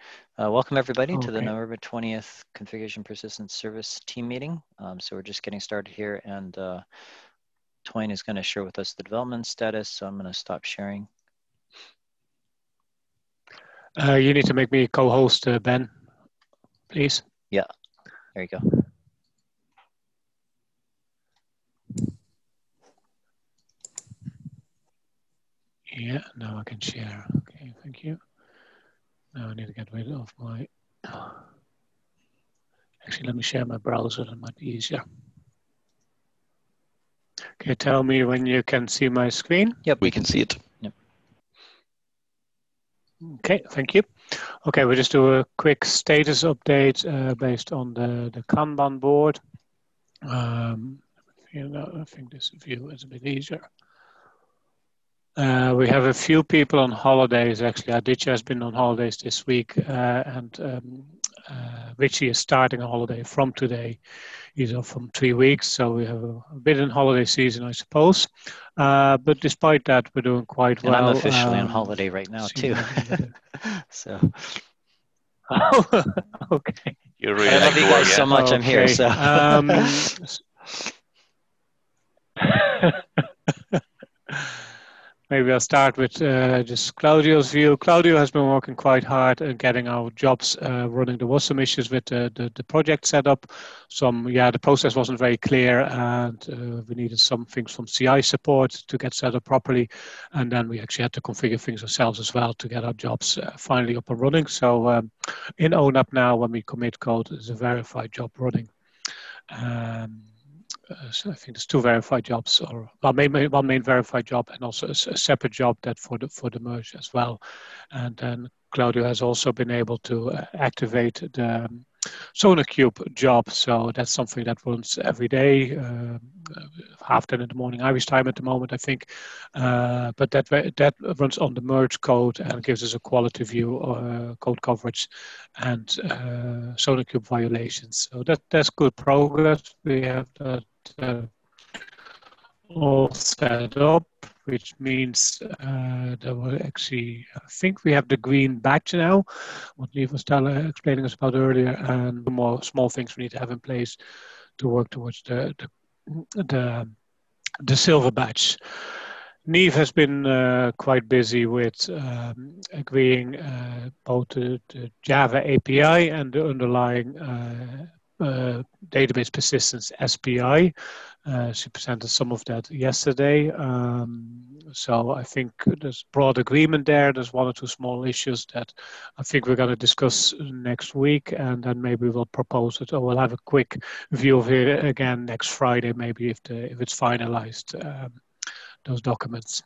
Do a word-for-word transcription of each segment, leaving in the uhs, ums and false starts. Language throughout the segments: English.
Uh, welcome everybody Okay. to the November twentieth Configuration Persistence Service team meeting. Um, so we're just getting started here, and uh, Toyin is going to share with us the development status. So I'm going to stop sharing. Uh, you need to make me co-host, uh, Ben, please. Yeah, there you go. Yeah, now I can share. Okay, thank you. Now I need to get rid of my... Actually, let me share my browser, that might be easier. Okay, tell me when you can see my screen. Yep, we can see it. Yep. Okay, thank you. Okay, we'll just do a quick status update uh, based on the, the Kanban board. Um, you know, I think this view is a bit easier. Uh, we have a few people on holidays, actually. Aditya has been on holidays this week, uh, and um, uh, Richie is starting a holiday from today. He's off from three weeks, so we have a, a bit in holiday season, I suppose. Uh, but despite that, we're doing quite and well. I'm officially um, on holiday right now too. So. Oh, okay. You really I love like you to guys work, so yeah? much. I'm here. So. Um, Maybe I'll start with uh, just Claudio's view. Claudio has been working quite hard at getting our jobs uh, running. There was some issues with the, the, the project setup. Some, yeah, the process wasn't very clear, and uh, we needed some things from C I support to get set up properly. And then we actually had to configure things ourselves as well to get our jobs uh, finally up and running. So um, in O N A P now, when we commit code, there's a verified job running. Um, Uh, so I think there's two verified jobs, or well, main, one main verified job, and also a, a separate job that for the for the merge as well. And then Claudio has also been able to uh, activate the um, SonarQube job, so that's something that runs every day, uh, half ten in the morning Irish time at the moment, I think. Uh, but that that runs on the merge code and gives us a quality view, uh, code coverage, and uh, SonarQube violations. So that that's good progress. We have that uh, all set up, which means uh, that we actually, I think we have the green badge now, what Liv was telling, explaining us about earlier, and more small things we need to have in place to work towards the the, the, the silver badge. Neve has been uh, quite busy with um, agreeing uh, both the, the Java A P I and the underlying uh, uh, database persistence S P I. Uh, she presented some of that yesterday. Um, so I think there's broad agreement there. There's one or two small issues that I think we're going to discuss next week, and then maybe we'll propose it, or we'll have a quick view of it again next Friday, maybe if the if it's finalized. Um, those documents.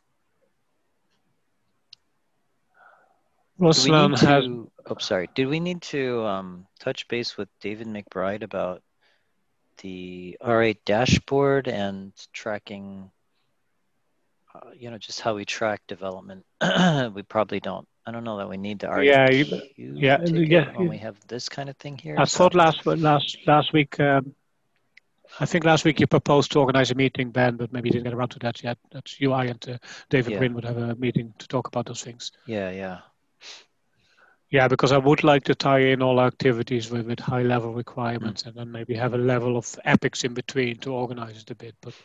Ruslan to, has. Oh, sorry. Did we need to um, touch base with David McBride about the R eight dashboard and tracking, uh, you know, just how we track development? We probably don't. I don't know that we need to R eight Yeah, Q yeah, ticket yeah. when we have this kind of thing here. I so. thought last last last week. Um, I think last week you proposed to organize a meeting, Ben, but maybe you didn't get around to that yet. That's you, I, and uh, David Yeah. Green would have a meeting to talk about those things. Yeah, yeah. Yeah, because I would like to tie in all activities with, with high-level requirements, mm. and then maybe have a level of epics in between to organize it a bit. But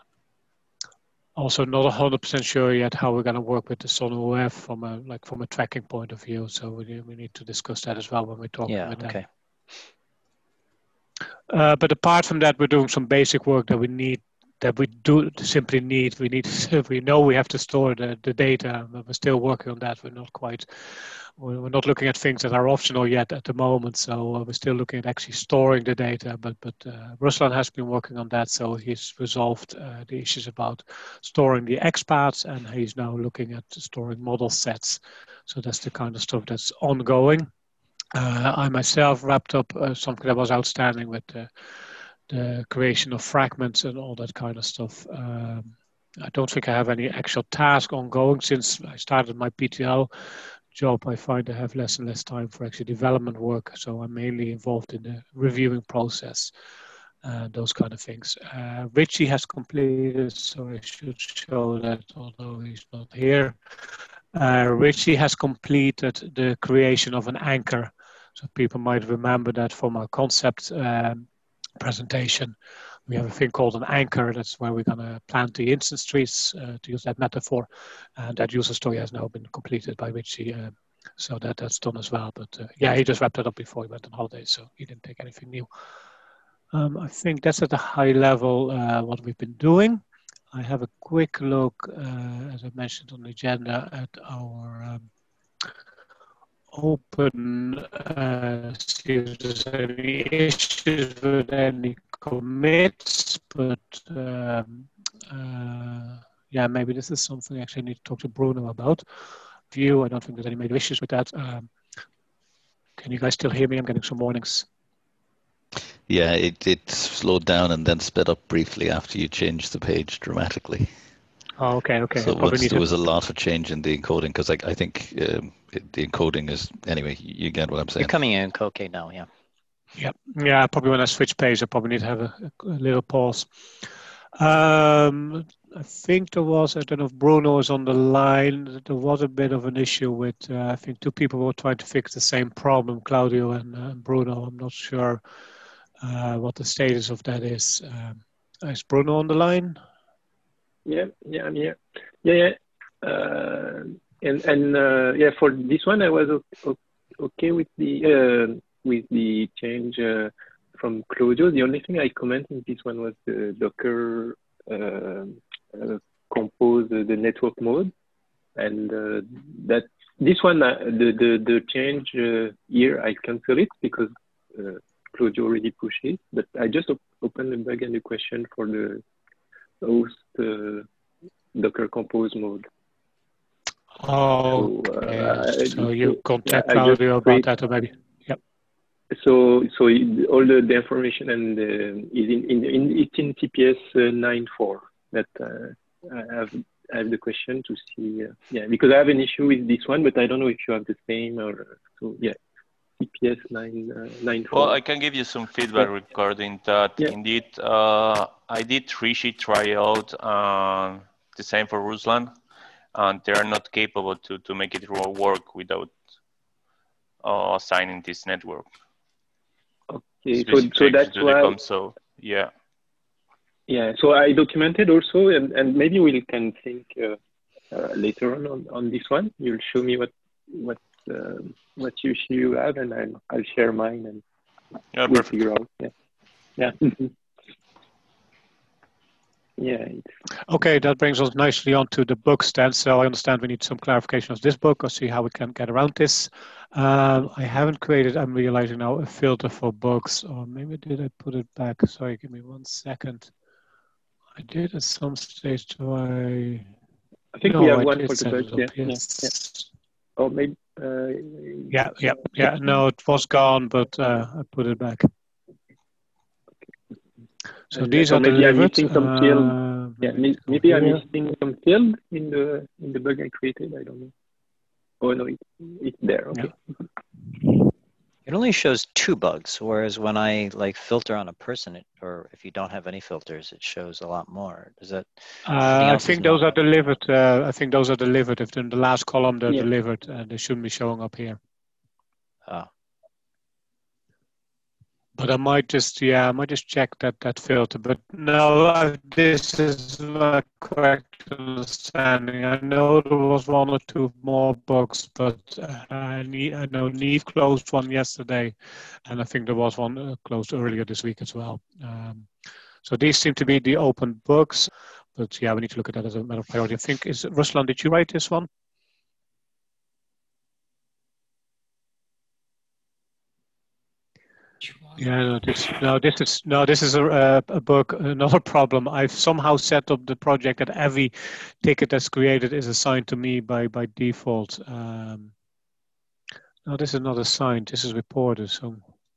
also not one hundred percent sure yet how we're going to work with the SonarOF from a like from a tracking point of view. So we we need to discuss that as well when we're talking yeah, with okay. them. Uh, but apart from that, we're doing some basic work that we need, that we do simply need. We need, we know we have to store the, the data, but we're still working on that. We're not quite, we're not looking at things that are optional yet at the moment. So uh, we're still looking at actually storing the data. But but uh, Ruslan has been working on that, so he's resolved uh, the issues about storing the XPaths, and he's now looking at storing model sets. So that's the kind of stuff that's ongoing. Uh, I myself wrapped up uh, something that was outstanding with the, the creation of fragments and all that kind of stuff. Um, I don't think I have any actual task ongoing since I started my P T L job. I find I have less and less time for actually development work, so I'm mainly involved in the reviewing process and those kind of things. Uh, Richie has completed, so I should show that, although he's not here. uh, Richie has completed the creation of an anchor. So people might remember that from our concept um, presentation. We have a thing called an anchor. That's where we're going to plant the instance trees, uh, to use that metaphor. And that user story has now been completed by Richie. Uh, so that, that's done as well. But uh, yeah, he just wrapped it up before he went on holiday. So he didn't take anything new. Um, I think that's at a high level uh, what we've been doing. I have a quick look, uh, as I mentioned on the agenda, at our um, open, uh, see if there's any issues with any commits, but um, uh, yeah, maybe this is something I actually need to talk to Bruno about. View, I don't think there's any major issues with that. Um, can you guys still hear me? I'm getting some warnings. Yeah, it, it slowed down and then sped up briefly after you changed the page dramatically. Oh, okay, okay. So once there was a lot of change in the encoding, because I, I think um, it, the encoding is, anyway, you get what I'm saying. You're coming in okay now, yeah. Yeah, yeah. Probably when I switch page, I probably need to have a, a little pause. Um, I think there was, I don't know if Bruno is on the line, there was a bit of an issue with, uh, I think two people were trying to fix the same problem, Claudio and uh, Bruno. I'm not sure uh, what the status of that is. Um, is Bruno on the line? Yeah, yeah, I'm here. Yeah, yeah. Uh, and and uh, yeah, for this one, I was okay with the uh, with the change uh, from Claudio. The only thing I commented in this one was the Docker uh, uh, compose uh, the network mode, and uh, that this one uh, the the the change uh, here I cancel it because uh, Claudio already pushed it. But I just op opened the bug and the question for the host uh, Docker compose mode. Oh, so, okay. uh, so you contact yeah, Claudio about that, or maybe? Yep. So, so it, all the, the information and uh, is in, in, in it's in T P S uh, nine point four that uh, I have I have the question to see. Uh, yeah, because I have an issue with this one, but I don't know if you have the same or so. Yeah. T P S nine point four. Well, I can give you some feedback yeah. regarding that. Yeah. Indeed, uh, I did Rishi try out uh, the same for Ruslan, and they are not capable to, to make it work without uh, assigning this network. Okay, so, so that's why. Com, so yeah. Yeah, so I documented also, and, and maybe we can think uh, uh, later on, on on this one. You'll show me what what. Uh, what you you have, and I'll, I'll share mine, and yeah, we'll perfect. figure out. Yeah, yeah, yeah. Okay, that brings us nicely onto the books then. So I understand we need some clarification of this book, or see how we can get around this. Um, I haven't created. I'm realizing now a filter for books, or maybe did I put it back? Sorry, give me one second. I did at some stage. Do I? I think no, we have I one for the book. Yeah, yes. yeah, yeah. Or maybe. Uh, yeah, yeah, yeah. No, it was gone, but uh, I put it back. So and these so are maybe delivered. I'm missing some field. Uh, yeah, maybe I'm missing some field in the in the bug I created. I don't know. Oh no, it, it's there. Okay. Yeah. It only shows two bugs, whereas when I like filter on a person, it, or if you don't have any filters, it shows a lot more. Does that? Uh, I think those are delivered. Uh, I think those are delivered. If they're in the last column, they're yeah. delivered, and they shouldn't be showing up here. Oh. But I might just, yeah, I might just check that that filter. But no, uh, this is my correct understanding. I know there was one or two more bugs, but uh, I, need, I know Neve closed one yesterday, and I think there was one uh, closed earlier this week as well. Um, so these seem to be the open books, but yeah, we need to look at that as a matter of priority. I think, is Ruslan, did you write this one? Yeah, no, this no, this is no, this is a, a book. Another problem. I've somehow set up the project that every ticket that's created is assigned to me by by default. Um, no, this is not assigned. This is reported. So,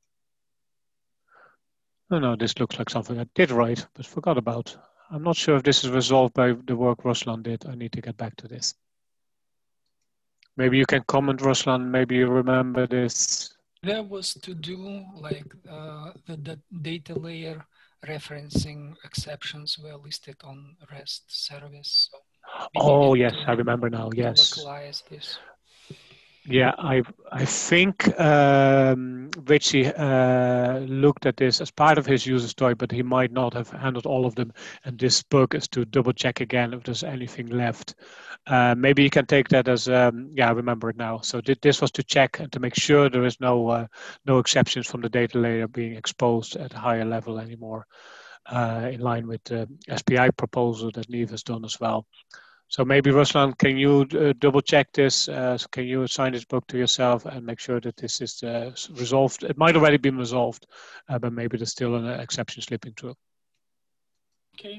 no, no, this looks like something I did write but forgot about. I'm not sure if this is resolved by the work Ruslan did. I need to get back to this. Maybe you can comment, Ruslan. Maybe you remember this. There was to do like uh, the, the data layer referencing exceptions were listed on REST service. So We Oh, needed yes, to I remember now. Yes. localize this. Yeah, I I think um, Richie uh, looked at this as part of his user story, but he might not have handled all of them. And this book is to double check again if there's anything left. Uh, maybe you can take that as um, yeah, I remember it now. So th this was to check and to make sure there is no uh, no exceptions from the data layer being exposed at a higher level anymore, uh, in line with the S P I proposal that Neve has done as well. So maybe Ruslan, can you uh, double check this? Uh, so can you assign this book to yourself and make sure that this is uh, resolved? It might already been resolved, uh, but maybe there's still an exception slipping through. Okay.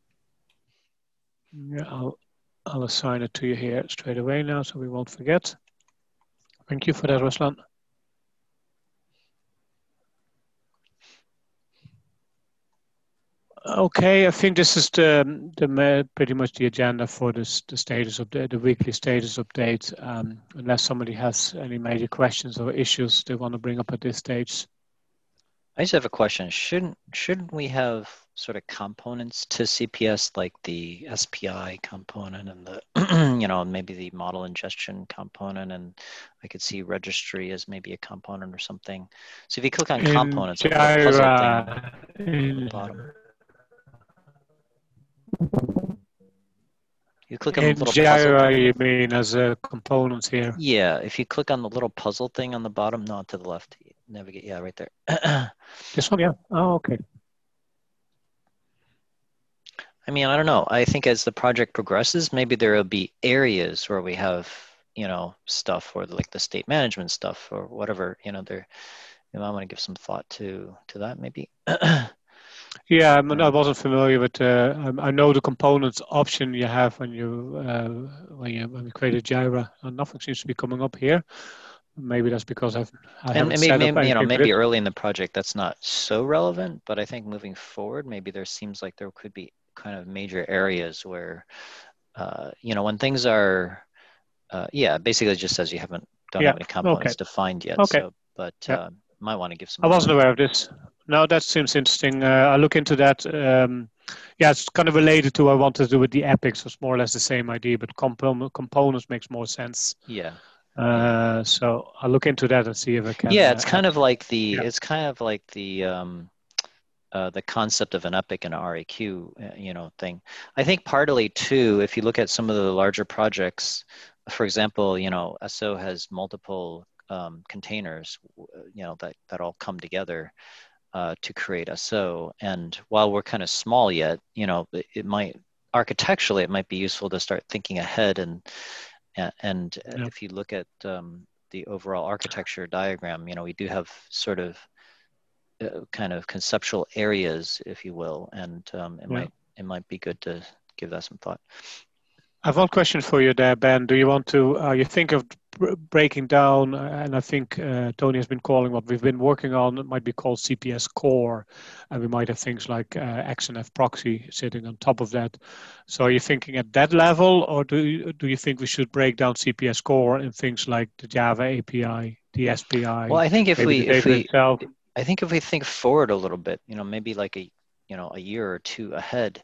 Yeah, I'll, I'll assign it to you here straight away now, so we won't forget. Thank you for that, Ruslan. Okay, I think this is the, the pretty much the agenda for this the status of the, the weekly status update. Um, unless somebody has any major questions or issues they want to bring up at this stage. I just have a question. Shouldn't shouldn't we have sort of components to C P S like the S P I component and the you know maybe the model ingestion component, and I could see registry as maybe a component or something. So if you click on In components, a little puzzle thing at in, the bottom. You click on in the little puzzle Jira, thing. you mean as a component here? Yeah, if you click on the little puzzle thing on the bottom, no, to the left, navigate. Yeah, right there. This one, yeah. Oh, okay. I mean, I don't know. I think as the project progresses, maybe there will be areas where we have, you know, stuff or like the state management stuff or whatever. You know, there. You might want to give some thought to to that, maybe. Yeah, I, mean, I wasn't familiar with. Uh, I know the components option you have when you uh, when you when you create a Jira, and nothing seems to be coming up here. Maybe that's because I've I and haven't maybe, set up maybe you know, anything maybe for it. early in the project that's not so relevant, but I think moving forward, maybe there seems like there could be kind of major areas where, uh, you know, when things are, uh, yeah, basically it just says you haven't don't Yeah. have any components Okay. defined yet. Okay. So, but Yeah. uh, might want to give some I wasn't thought. aware of this. No, that seems interesting. Uh, I'll look into that. Um, yeah, it's kind of related to what I wanted to do with the epics. It's more or less the same idea, but comp- components makes more sense. Yeah. Uh, yeah. So I'll look into that and see if I can. Yeah, it's uh, kind add. of like the Yeah. it's kind of like the um, uh, the concept of an epic and R A Q, uh, you know, thing. I think partly too, if you look at some of the larger projects, for example, you know, S O has multiple um, containers, you know, that that all come together uh, to create S O. And while we're kind of small yet, you know, it, it might architecturally it might be useful to start thinking ahead. And and, and Yeah. if you look at um, the overall architecture diagram, you know, we do have sort of uh, kind of conceptual areas, if you will, and um, it Yeah. might it might be good to give that some thought. I have one question for you there, Ben. Do you want to, uh, you think of breaking down, and I think uh, Tony has been calling what we've been working on, it might be called C P S core, and we might have things like uh, X N F proxy sitting on top of that. So are you thinking at that level, or do you, do you think we should break down C P S core in things like the Java A P I, the S P I, Well, I think if maybe we the if data we itself? I think if we think forward a little bit, you know, maybe like a you know a year or two ahead,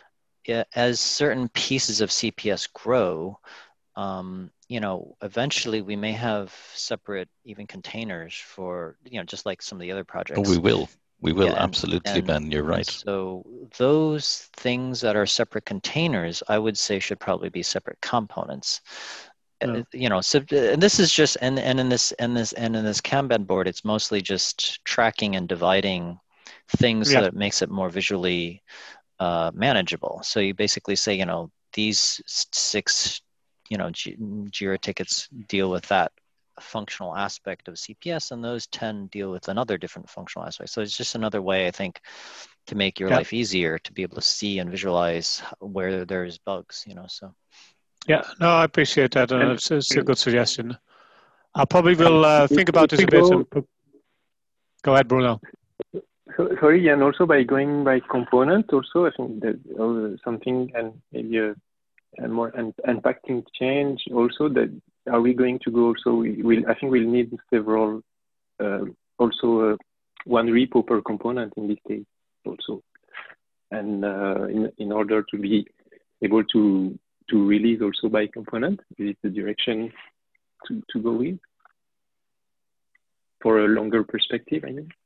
as certain pieces of C P S grow, um, you know, eventually we may have separate even containers for, you know, just like some of the other projects. Oh, we will. We will, yeah, and, absolutely, and, Ben, you're right. So those things that are separate containers, I would say should probably be separate components. No. Uh, you know, so and this is just, and, and in this, and this, and in this Kanban board, it's mostly just tracking and dividing things Yeah. so that it makes it more visually uh, manageable. So you basically say, you know, these six, you know, G- Jira tickets deal with that functional aspect of C P S, and those ten deal with another different functional aspect. So it's just another way, I think, to make your Yeah. life easier to be able to see and visualize where there's bugs, you know, so. Yeah, no, I appreciate that. Uh, And- it's, it's a good suggestion. I probably will uh, If- think about if this we a bit. go- And pro- go ahead, Bruno. So, sorry, and also by going by component, also I think that uh, something and maybe a, a more un impacting change. Also, that are we going to go? Also, we will. I think we'll need several. Uh, also, uh, one repo per component in this case, also, and uh, in in order to be able to to release also by component? Is it the direction to, to go with for a longer perspective, I mean?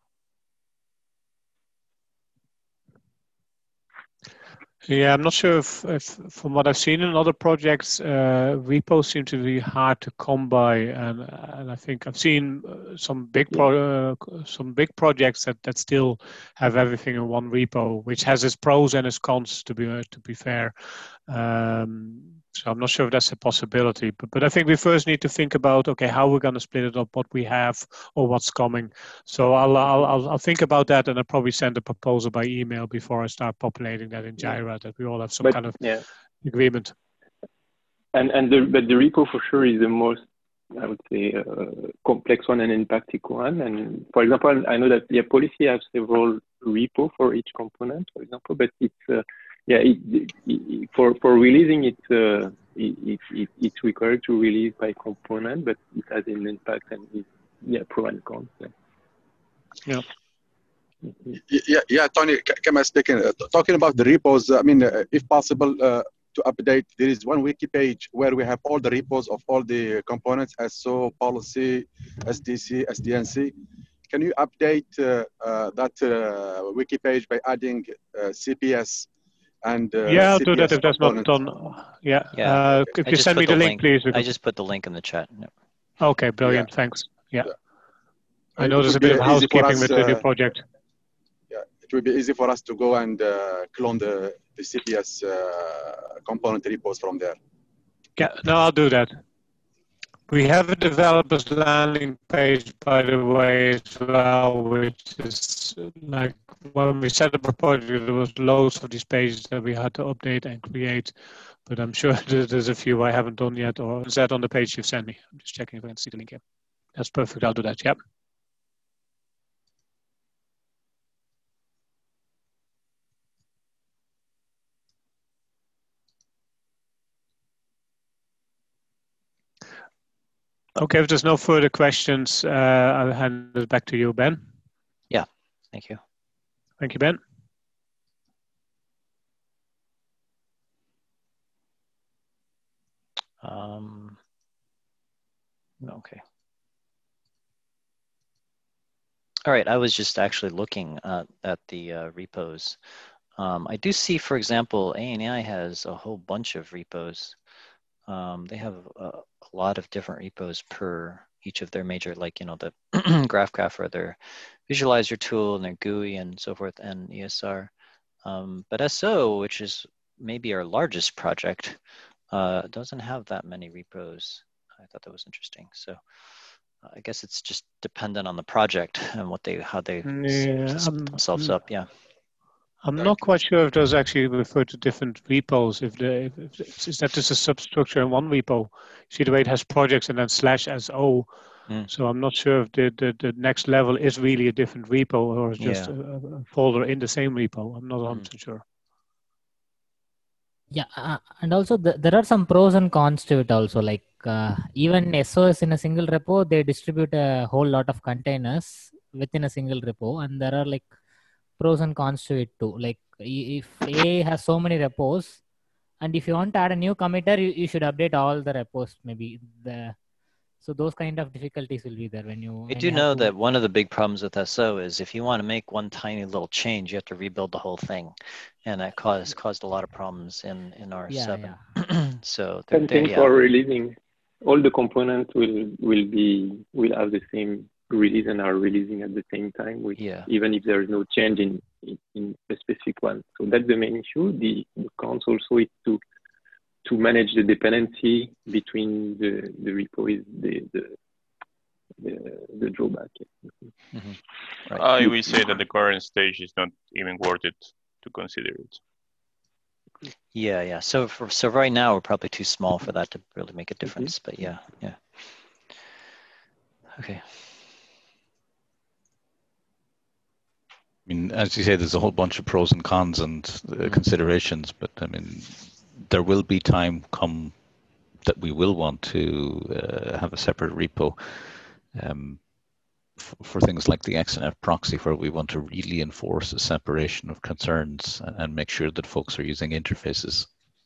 Yeah, I'm not sure if, if from what I've seen in other projects, uh, repos seem to be hard to come by, and and I think I've seen uh, some big pro, uh, some big projects that, that still have everything in one repo, which has its pros and its cons. To be uh, to be fair, um, so I'm not sure if that's a possibility. But but I think we first need to think about, okay, how we're going to split it up, what we have or what's coming. So I'll I'll I'll, I'll think about that, and I'll probably send a proposal by email before I start populating that in Jira. That we all have some but, kind of yeah. agreement. And and the but the repo for sure is the most, I would say, uh, complex one and impactful one. And for example, I know that the policy has several repo for each component, for example, but it's uh, yeah, it, it, it, for for releasing it, uh, it, it it's required to release by component, but it has an impact and it, yeah, pro and cons. Yeah. Yeah. Yeah, yeah, Tony, Kemal speaking. Uh, talking about the repos, I mean, uh, if possible, uh, to update, there is one wiki page where we have all the repos of all the components, S O, policy, S D C, S D N C. Can you update uh, uh, that uh, wiki page by adding uh, C P S and uh, yeah, I'll C P S do that if that's components? not done. Yeah, Yeah. uh, if I you just send put me the, the link, please. I just put the link in the chat. No. Okay, brilliant. Yeah. Thanks. Yeah. Yeah. I It know there's would a bit be of easy for housekeeping us, with the new uh, project. Yeah, it will be easy for us to go and uh, clone the, the C P S uh, component repos from there. Yeah, no, I'll do that. We have a developers landing page, by the way, as well, which is like when we set up a project, there was loads of these pages that we had to update and create. But I'm sure there's a few I haven't done yet, or is that on the page you've sent me? I'm just checking if I can see the link here. That's perfect. I'll do that. Yep. Okay, if there's no further questions, uh, I'll hand it back to you, Ben. Yeah, thank you. Thank you, Ben. Um, okay. All right, I was just actually looking uh, at the uh, repos. Um, I do see, for example, A N I has a whole bunch of repos. Um, they have a, a lot of different repos per each of their major, like, you know, the GraphGraph or their visualizer tool and their G U I and so forth, and E S R. Um, but S O, which is maybe our largest project, uh, doesn't have that many repos. I thought that was interesting. So uh, I guess it's just dependent on the project and what they, how they Yeah, split um, themselves up. Yeah. I'm not quite sure if those actually refer to different repos. If the if, if, is that just a substructure in one repo? See the way it has projects and then slash S O. Mm. So I'm not sure if the, the the next level is really a different repo or is just yeah. a, a folder in the same repo. I'm not one hundred percent mm. sure. Yeah, uh, and also the, there are some pros and cons to it also. Like uh, even S O S in a single repo, they distribute a whole lot of containers within a single repo, and there are like pros and cons to it too. Like if A has so many repos, and if you want to add a new committer, you, you should update all the repos. Maybe the so those kind of difficulties will be there when you. I do you know that one of the big problems with S O is if you want to make one tiny little change, you have to rebuild the whole thing, and that caused caused a lot of problems in in R seven. Yeah, yeah. So same thing yeah. for releasing. All the components will will be will have the same release and are releasing at the same time, with, yeah. even if there is no change in, in in a specific one. So that's the main issue. The, the cons also is to to manage the dependency between the the repo is the the the, the drawback. Mm-hmm. Right. I will say that the current stage is not even worth it to consider it. Yeah, yeah. So for, so right now we're probably too small for that to really make a difference. Mm-hmm. But yeah, yeah. Okay. I mean, as you say, there's a whole bunch of pros and cons and uh, mm-hmm. considerations, but I mean, there will be time come that we will want to uh, have a separate repo um, f- for things like the X N F proxy, where we want to really enforce a separation of concerns and, and make sure that folks are using interfaces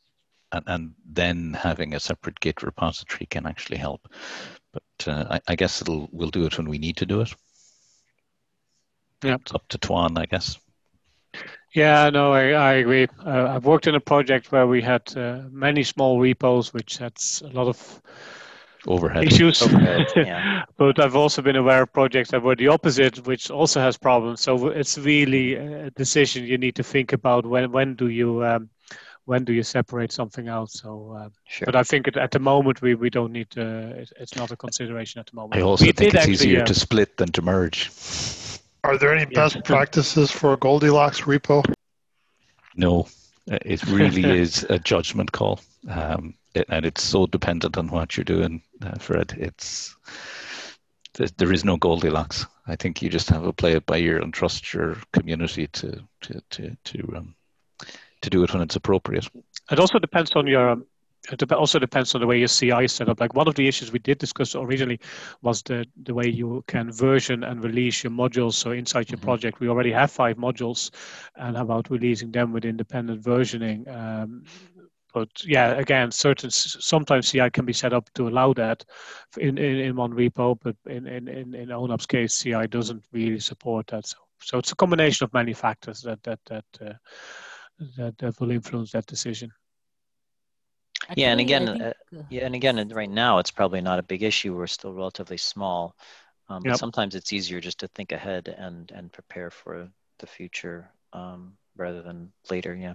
and, and then having a separate Git repository can actually help. But uh, I, I guess it'll we'll do it when we need to do it. Yeah, it's up to Tuan, I guess. Yeah, no, I, I agree. Uh, I've worked in a project where we had uh, many small repos, which had a lot of overhead issues. Overhead, yeah. But I've also been aware of projects that were the opposite, which also has problems. So it's really a decision you need to think about when when do you um, when do you separate something out. So, uh, Sure. but I think at, at the moment we, we don't need to. It, it's not a consideration at the moment. I also we think it's actually, easier uh, to split than to merge. Are there any Yeah. best practices for a Goldilocks repo? No, it really is a judgment call, um, it, and it's so dependent on what you're doing, uh, Fred. It's there, there is no Goldilocks. I think you just have to play it by ear and trust your community to to to to um, to do it when it's appropriate. It also depends on your. Um, it dep- also depends on the way your C I is set up. Like one of the issues we did discuss originally was the the way you can version and release your modules. So inside your Mhm. project, we already have five modules, and how about releasing them with independent versioning? Um, but yeah, again, certain sometimes C I can be set up to allow that in in, in one repo, but in in in, in ONAP's case, C I doesn't really support that. So so it's a combination of many factors that that that uh, that, that will influence that decision. Yeah, and Actually, I again, think, uh, uh, yeah, and again, and right now it's probably not a big issue. We're still relatively small, um, but Yep. sometimes it's easier just to think ahead and and prepare for the future um, rather than later. Yeah.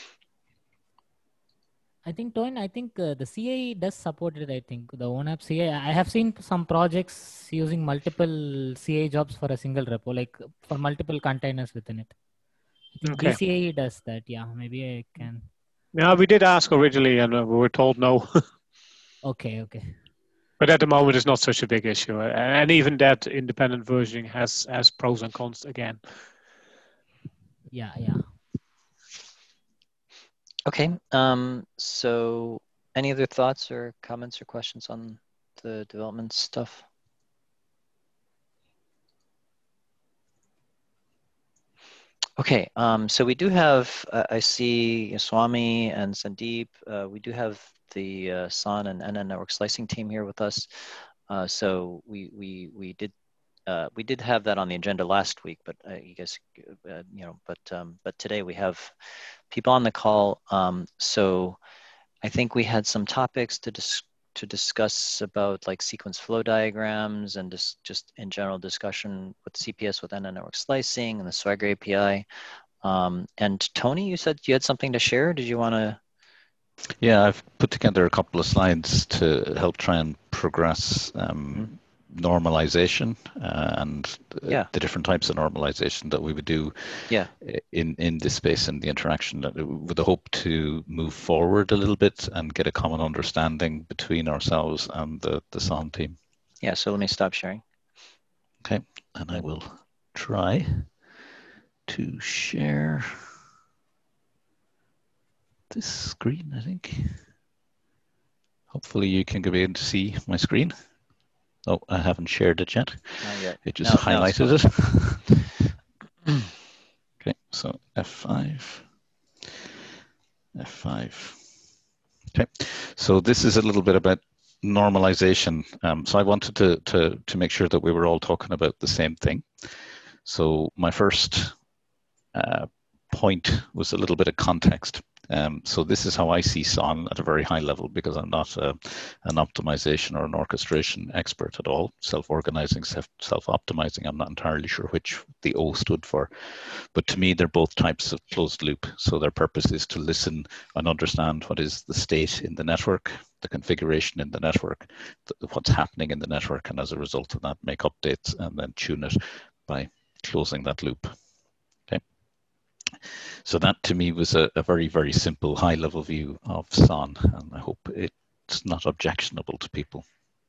I think Toin, I think uh, the C I does support it. I think the ONAP C I. I have seen some projects using multiple C I jobs for a single repo, like for multiple containers within it. I think Okay. D C I does that. Yeah, maybe I can. Yeah, we did ask originally, and uh, we were told no. Okay, okay. But at the moment, it's not such a big issue, uh, and even that independent versioning has has pros and cons again. Yeah, yeah. Okay. Um, so, any other thoughts or comments or questions on the development stuff? Okay, um, so we do have, uh, I see Swami and Sandeep, uh, we do have the uh, S O N and N N network slicing team here with us. Uh, so we, we, we did, uh, we did have that on the agenda last week, but uh, you guys, uh, you know, but, um, but today we have people on the call. Um, so I think we had some topics to dis to discuss about like sequence flow diagrams and just, just in general discussion with C P S with N N network slicing and the Swagger A P I. Um, and Tony, you said you had something to share. Did you want to? Yeah, I've put together a couple of slides to help try and progress um, Mm-hmm. normalization uh, and uh, Yeah. the different types of normalization that we would do Yeah. in, in this space and the interaction, that with the hope to move forward a little bit and get a common understanding between ourselves and the, the S O N team. Yeah, so let me stop sharing. Okay, and I will try to share this screen, I think. Hopefully you can be able to see my screen. Oh, I haven't shared it yet. Not yet. It just Now- now it's highlighted it. Okay, so F five. F five. Okay, so this is a little bit about normalization. Um, so I wanted to, to, to make sure that we were all talking about the same thing. So my first uh, point was a little bit of context. Um, so this is how I see S O N at a very high level, because I'm not uh, an optimization or an orchestration expert at all. Self-organizing, self, self-optimizing, I'm not entirely sure which the O stood for. But to me, they're both types of closed loop. So their purpose is to listen and understand what is the state in the network, the configuration in the network, the, what's happening in the network, and as a result of that, make updates and then tune it by closing that loop. Okay. So that to me was a, a very, very simple high-level view of S O N, and I hope it's not objectionable to people.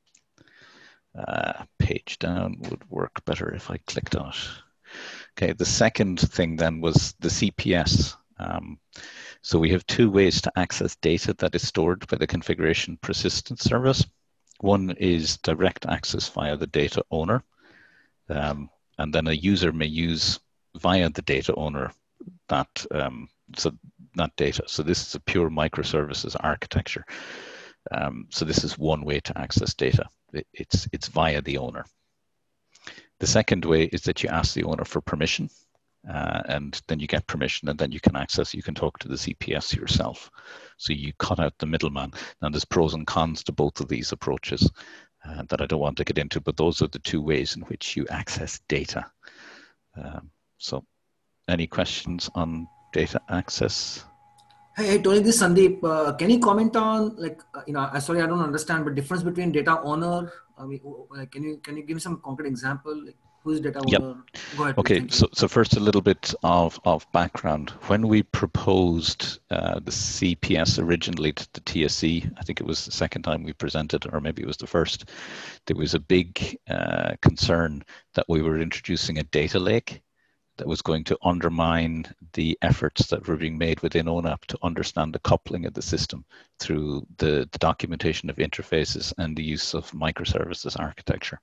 Uh, page down would work better if I clicked on it. Okay, the second thing then was the C P S. Um, so we have two ways to access data that is stored by the configuration persistence service. One is direct access via the data owner, um, and then a user may use via the data owner that um, so not data. So this is a pure microservices architecture. Um, so this is one way to access data. It, it's, it's via the owner. The second way is that you ask the owner for permission, uh, and then you get permission, and then you can access, you can talk to the C P S yourself. So you cut out the middleman. Now there's pros and cons to both of these approaches uh, that I don't want to get into, but those are the two ways in which you access data. Um, so any questions on data access? Hey, hey Tony, this is Sandeep. Uh, can you comment on, like, uh, you know, sorry, I don't understand, but difference between data owner, I mean, like, can you, can you give me some concrete example? Like, who's data owner? Yep. Go ahead. Okay, so, so first a little bit of, of background. When we proposed uh, the C P S originally to the T S C, I think it was the second time we presented, or maybe it was the first, there was a big uh, concern that we were introducing a data lake that was going to undermine the efforts that were being made within O N A P to understand the coupling of the system through the, the documentation of interfaces and the use of microservices architecture.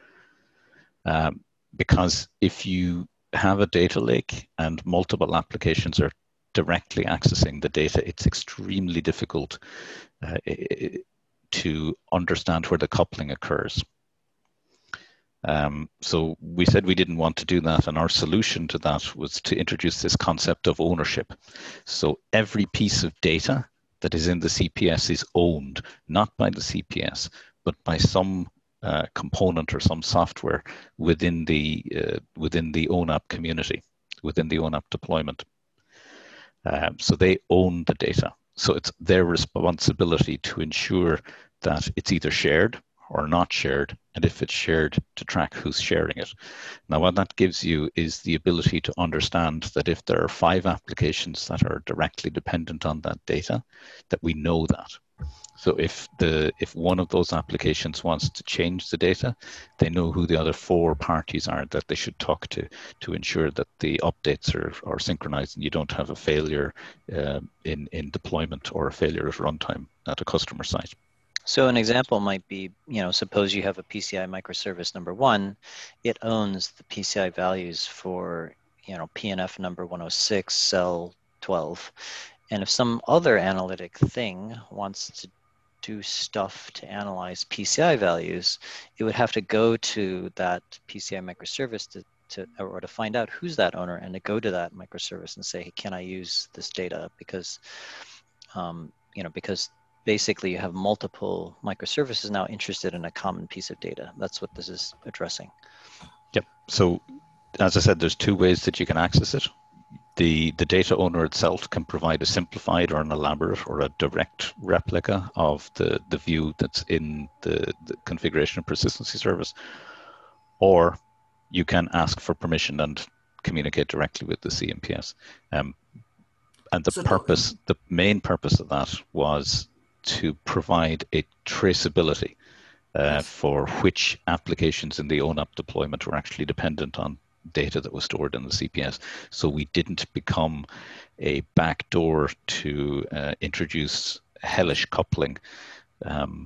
Um, because if you have a data lake and multiple applications are directly accessing the data, it's extremely difficult uh, to understand where the coupling occurs. Um, so we said we didn't want to do that, and our solution to that was to introduce this concept of ownership. So every piece of data that is in the C P S is owned, not by the C P S, but by some uh, component or some software within the uh, within the O N A P community, within the O N A P deployment. Um, so they own the data. So it's their responsibility to ensure that it's either shared or not shared, and if it's shared, to track who's sharing it. Now, what that gives you is the ability to understand that if there are five applications that are directly dependent on that data, that we know that. So if the if one of those applications wants to change the data, they know who the other four parties are that they should talk to to ensure that the updates are, are synchronized and you don't have a failure uh, in, in deployment or a failure at runtime at a customer site. So an example might be, you know, suppose you have a P C I microservice number one, it owns the P C I values for, you know, P N F number one oh six, cell twelve. And if some other analytic thing wants to do stuff to analyze P C I values, it would have to go to that P C I microservice to, to or to find out who's that owner and to go to that microservice and say, hey, can I use this data? Because, um, you know, because basically you have multiple microservices now interested in a common piece of data. That's what this is addressing. Yep. So as I said, there's two ways that you can access it. The, the data owner itself can provide a simplified or an elaborate or a direct replica of the, the view that's in the, the configuration and persistency service, or you can ask for permission and communicate directly with the C M P S. Um, and the So- purpose, the main purpose of that was to provide a traceability uh, for which applications in the O N A P deployment were actually dependent on data that was stored in the C P S. So we didn't become a backdoor to uh, introduce hellish coupling um,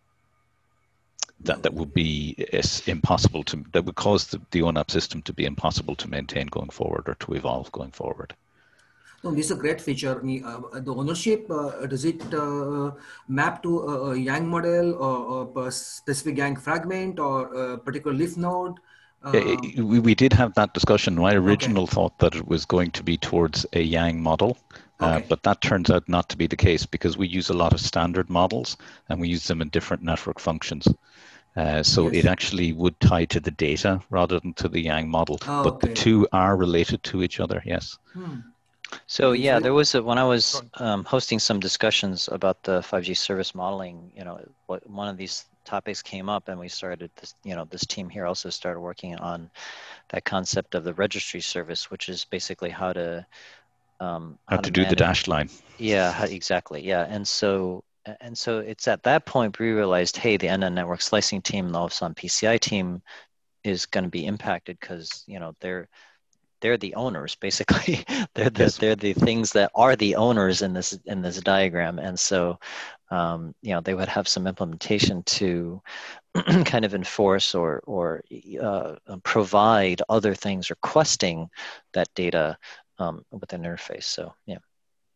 that, that would be is impossible to, that would cause the, the O N A P system to be impossible to maintain going forward or to evolve going forward. No, this is a great feature. I mean, uh, the ownership, uh, does it uh, map to a, a Yang model or, or a specific Yang fragment or a particular leaf node? Uh, Uh, we, we did have that discussion. My original okay. thought that it was going to be towards a Yang model, uh, okay. but that turns out not to be the case because we use a lot of standard models and we use them in different network functions. Uh, so yes. It actually would tie to the data rather than to the Yang model, oh, but okay. the two are related to each other, yes. Hmm. So yeah, there was a, when I was um, hosting some discussions about the five G service modeling, you know, what, one of these topics came up and we started this, you know, this team here also started working on that concept of the registry service, which is basically how to um, how, how to, to do manage. the dash line. Yeah, how, exactly. Yeah. And so, and so it's at that point we realized, hey, the end-to-end network slicing team and the Ovsun P C I team is going to be impacted because, you know, they're, they're the owners basically. they're the yes. they're the things that are the owners in this in this diagram, and so um, you know they would have some implementation to kind of enforce or or uh, provide other things requesting that data um, with an interface. So yeah.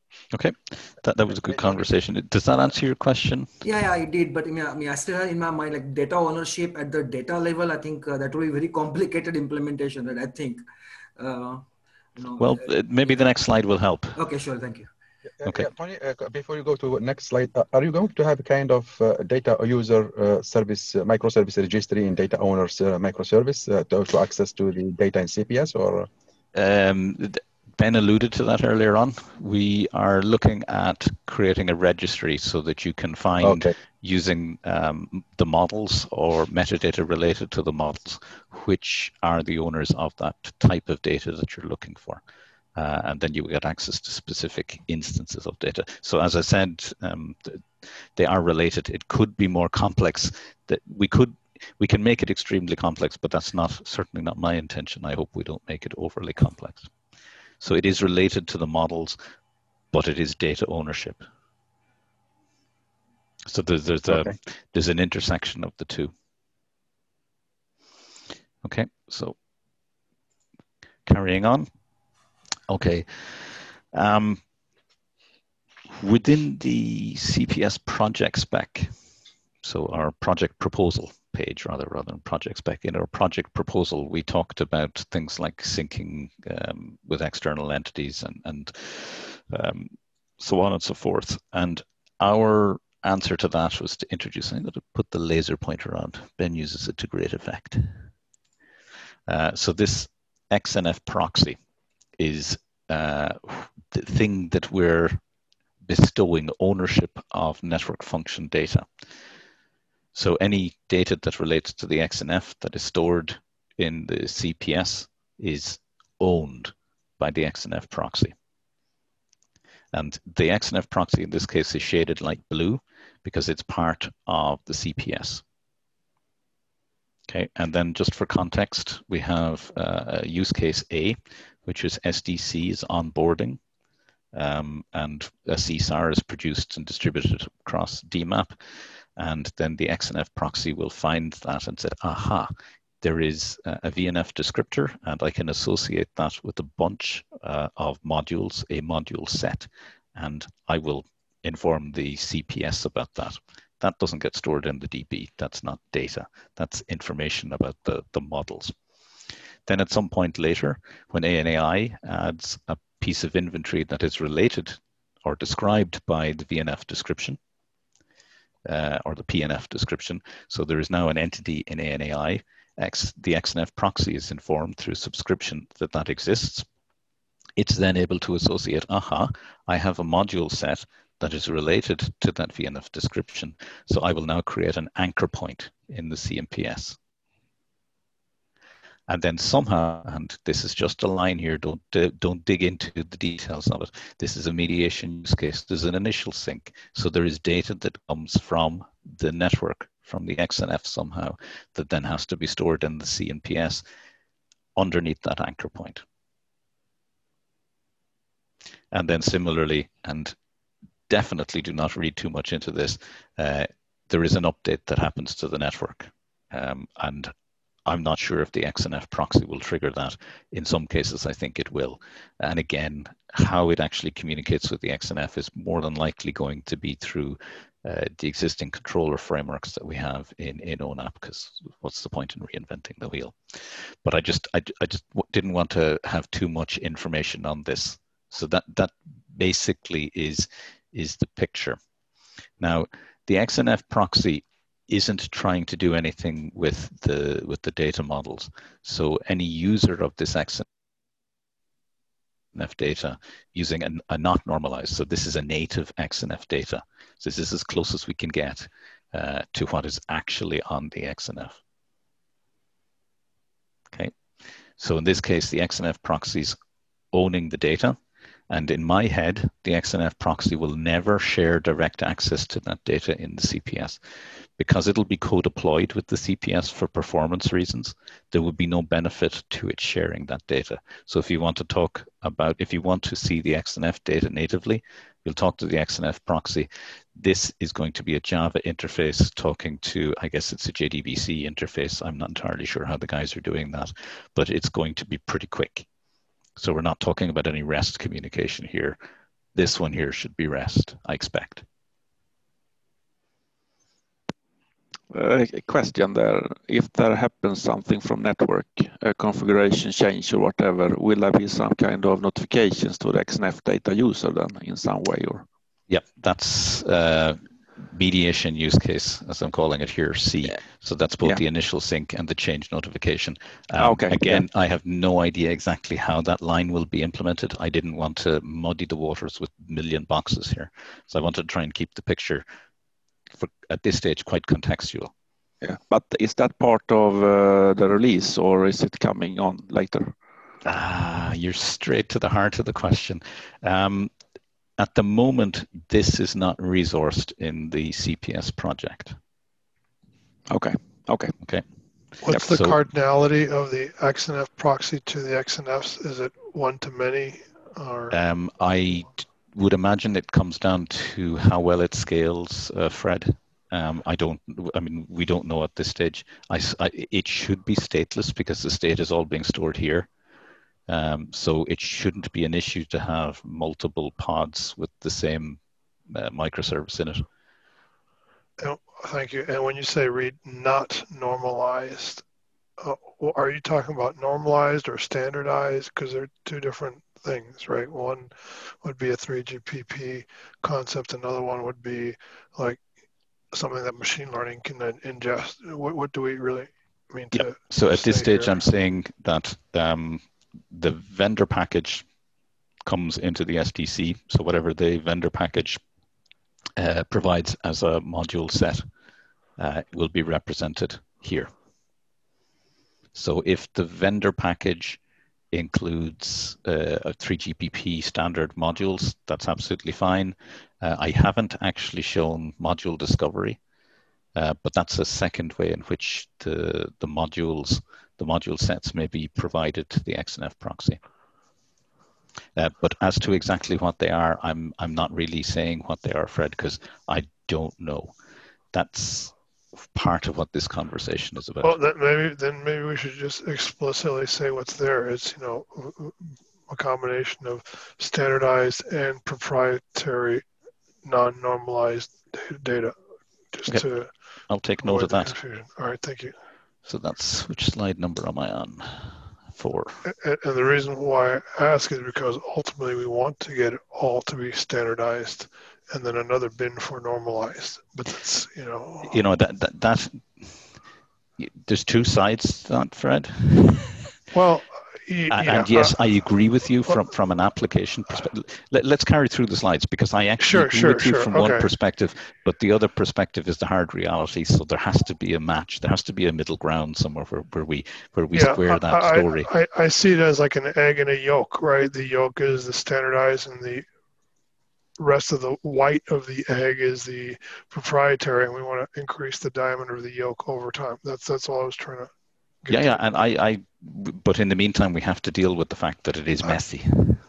Okay, that, that was a good conversation. Does that answer your question? Yeah, yeah, I did. But I mean, I, mean, I still have in my mind like data ownership at the data level. I think uh, that will be very complicated implementation. That I think. Uh, you know, well, uh, maybe yeah. the next slide will help. Okay, sure. Thank you. Okay. Yeah, Tony, uh, before you go to next slide, uh, are you going to have a kind of uh, data user uh, service, uh, microservice registry in data owners uh, microservice uh, to, to access to the data in C P S or? Um, Ben alluded to that earlier on. We are looking at creating a registry so that you can find okay. using um, the models or metadata related to the models, which are the owners of that type of data that you're looking for. Uh, and then you will get access to specific instances of data. So as I said, um, they are related. It could be more complex. That we could, we can make it extremely complex, but that's not certainly not my intention. I hope we don't make it overly complex. So it is related to the models, but it is data ownership. So there's there's okay. a there's an intersection of the two. Okay, so carrying on. Okay, um, within the C P S project spec, so our project proposal page rather rather than project spec, in our project proposal we talked about things like syncing um, with external entities and and um, so on and so forth. And our answer to that was to introduce, I'm going to put the laser pointer on. Ben uses it to great effect. Uh, so this X N F proxy is uh, the thing that we're bestowing ownership of network function data. So any data that relates to the X N F that is stored in the C P S is owned by the X N F proxy. And the X N F proxy in this case is shaded light blue because it's part of the C P S. Okay, and then just for context, we have uh, a use case A, which is S D C's onboarding, um, and a C S A R is produced and distributed across D MAP. And then the X N F proxy will find that and say, aha, there is a V N F descriptor, and I can associate that with a bunch uh, of modules, a module set, and I will inform the C P S about that. That doesn't get stored in the D B. That's not data. That's information about the, the models. Then at some point later, when A N A I adds a piece of inventory that is related or described by the V N F description, uh, or the P N F description, so there is now an entity in A N A I, X, the X N F proxy is informed through subscription that that exists. It's then able to associate, aha, I have a module set that is related to that V N F description. So I will now create an anchor point in the C M P S. And then somehow, and this is just a line here, don't, uh, don't dig into the details of it. This is a mediation use case. There's an initial sync. So there is data that comes from the network, from the X N F somehow, that then has to be stored in the C M P S underneath that anchor point. And then similarly, and definitely do not read too much into this, uh, there is an update that happens to the network. Um, and I'm not sure if the X N F proxy will trigger that. In some cases, I think it will. And again, how it actually communicates with the X N F is more than likely going to be through uh, the existing controller frameworks that we have in, in O NAP, because what's the point in reinventing the wheel? But I just, I, I just didn't want to have too much information on this. So that, that basically is, is the picture. Now, the X N F proxy isn't trying to do anything with the with the data models. So any user of this X N F data using a, a not normalized, so this is a native X N F data. So this is as close as we can get uh, to what is actually on the X N F. Okay, so in this case, the X N F proxy's owning the data. And in my head, the X N F proxy will never share direct access to that data in the C P S. Because it'll be co-deployed with the C P S for performance reasons, there would be no benefit to it sharing that data. So if you want to talk about, if you want to see the X N F data natively, you'll talk to the X N F proxy. This is going to be a Java interface talking to, I guess it's a J D B C interface. I'm not entirely sure how the guys are doing that, but it's going to be pretty quick. So we're not talking about any REST communication here. this one here should be REST, I expect. Uh, a question there. If there happens something from network, a configuration change or whatever, will there be some kind of notifications to the X N F data user then in some way? Or Yep, that's uh, mediation use case, as I'm calling it here, C. Yeah. So that's both yeah. the initial sync and the change notification. Um, okay. Again, yeah. I have no idea exactly how that line will be implemented. I didn't want to muddy the waters with a million boxes here. So I wanted to try and keep the picture, for, at this stage, quite contextual. Yeah, but is that part of uh, the release, or is it coming on later? Ah, you're straight to the heart of the question. Um, At the moment, this is not resourced in the C P S project. Okay. Okay. Okay. What's yep. the so, cardinality of the X N F proxy to the X N Fs? Is it one to many, or? Um, I would imagine it comes down to how well it scales, uh, Fred. Um, I don't. I mean, we don't know at this stage. I, I, it should be stateless because the state is all being stored here. Um, so it shouldn't be an issue to have multiple pods with the same uh, microservice in it. Oh, thank you. And when you say read not normalized, uh, are you talking about normalized or standardized? Because they're two different things, right? One would be a three G P P concept. Another one would be like something that machine learning can then ingest. What, what do we really mean yep. to So at this stage, here? I'm saying that um, the vendor package comes into the S D C. So whatever the vendor package uh, provides as a module set uh, will be represented here. So if the vendor package includes uh, a three G P P standard modules, that's absolutely fine. Uh, I haven't actually shown module discovery, uh, but that's a second way in which the, the modules the module sets may be provided to the X N F proxy. Uh, but as to exactly what they are, I'm I'm not really saying what they are, Fred, because I don't know. That's part of what this conversation is about. Well, then maybe then maybe we should just explicitly say what's there. It's, you know, a combination of standardized and proprietary, non-normalized data. Just okay. to I'll take note of that. Confusion. All right, thank you. So that's, which slide number am I on? Four. And, and the reason why I ask is because ultimately we want to get it all to be standardized, and then another bin for normalized. But that's, you know. You know, that, that, that there's two sides to that, Fred. Well, and, yeah, and yes, uh, I agree with you from, from an application perspective. Let, let's carry through the slides, because I actually sure, agree sure, with you sure. from okay. one perspective, but the other perspective is the hard reality. So there has to be a match. There has to be a middle ground somewhere where, where we where we yeah, square that I, story. I, I, I see it as like an egg and a yolk, right? The yolk is the standardized, and the rest of the white of the egg is the proprietary, and we want to increase the diameter of the yolk over time. That's that's all I was trying to. Yeah, yeah, and I, I, but in the meantime, we have to deal with the fact that it is messy.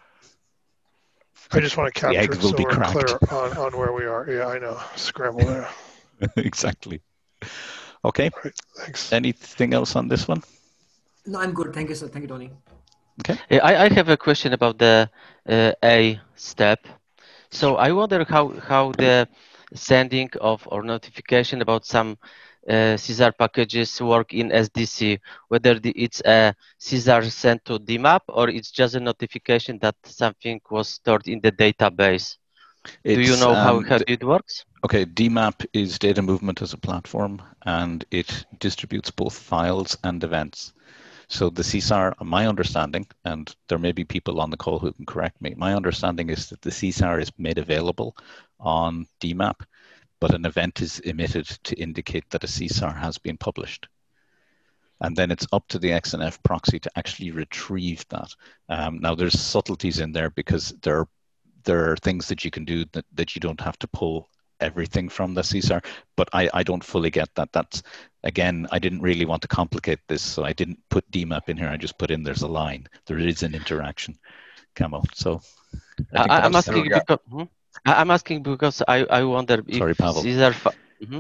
I just want to capture it so we're cracked. clear on, on where we are. Yeah, I know. Scramble there. Exactly. Okay. Right, thanks. Anything else on this one? No, I'm good. Thank you, sir. Thank you, Tony. Okay. I, I have a question about the uh, A step. So I wonder how, how the sending of or notification about some uh, Caesar packages work in S D C, whether the, it's a Caesar sent to D MAP or it's just a notification that something was stored in the database. It's, Do you know how, um, how it works? Okay, D MAP is data movement as a platform, and it distributes both files and events. So the C S A R, my understanding, and there may be people on the call who can correct me, my understanding is that the C S A R is made available on D MAP, but an event is emitted to indicate that a C S A R has been published. And then it's up to the X N F proxy to actually retrieve that. Um, now there's subtleties in there, because there are, there are things that you can do that, that you don't have to pull everything from the C S A R, but I, I don't fully get that. That's, again, I didn't really want to complicate this, so I didn't put D MAP in here. I just put in there's a line. There is an interaction, Camo. So I I, I'm asking because hmm? I'm asking because I, I wonder if Sorry, Pavel. Caesar. Mm-hmm.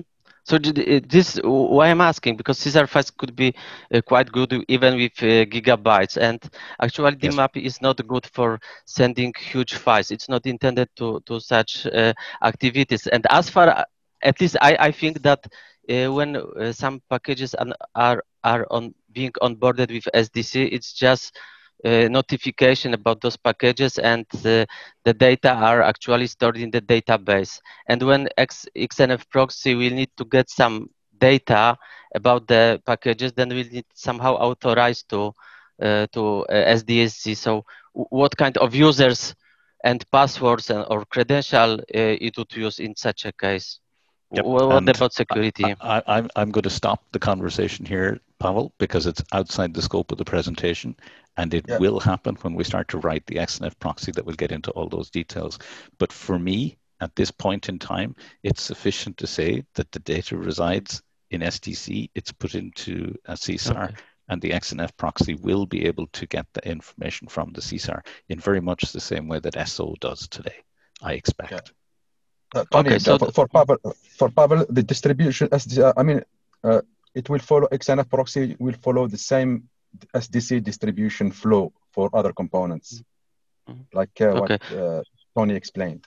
So this why I'm asking, because Caesar files could be uh, quite good even with uh, gigabytes, and actually the Yes. map is not good for sending huge files. It's not intended to to such uh, activities. And as far, at least I I think that uh, when uh, some packages are, are are on being onboarded with S D C, it's just Uh, notification about those packages, and uh, the data are actually stored in the database. And when X, XNF proxy will need to get some data about the packages, then we'll need somehow authorize to uh, to uh, S D S C. So what kind of users and passwords and, or credential uh, it would use in such a case? Yep. What And about security? I, I, I'm, I'm going to stop the conversation here, Pavel, because it's outside the scope of the presentation, and it Yeah. will happen when we start to write the X N F proxy that will get into all those details. But for me, at this point in time, it's sufficient to say that the data resides in S D C, it's put into a C S A R, okay. And the X N F proxy will be able to get the information from the C S A R in very much the same way that S O does today, I expect. Okay. Uh, Tony, okay, so for, for Pavel, for Pavel, the distribution, S D C, I mean, uh, it will follow, X N F proxy will follow the same S D C distribution flow for other components, mm-hmm. like uh, okay. what uh, Tony explained.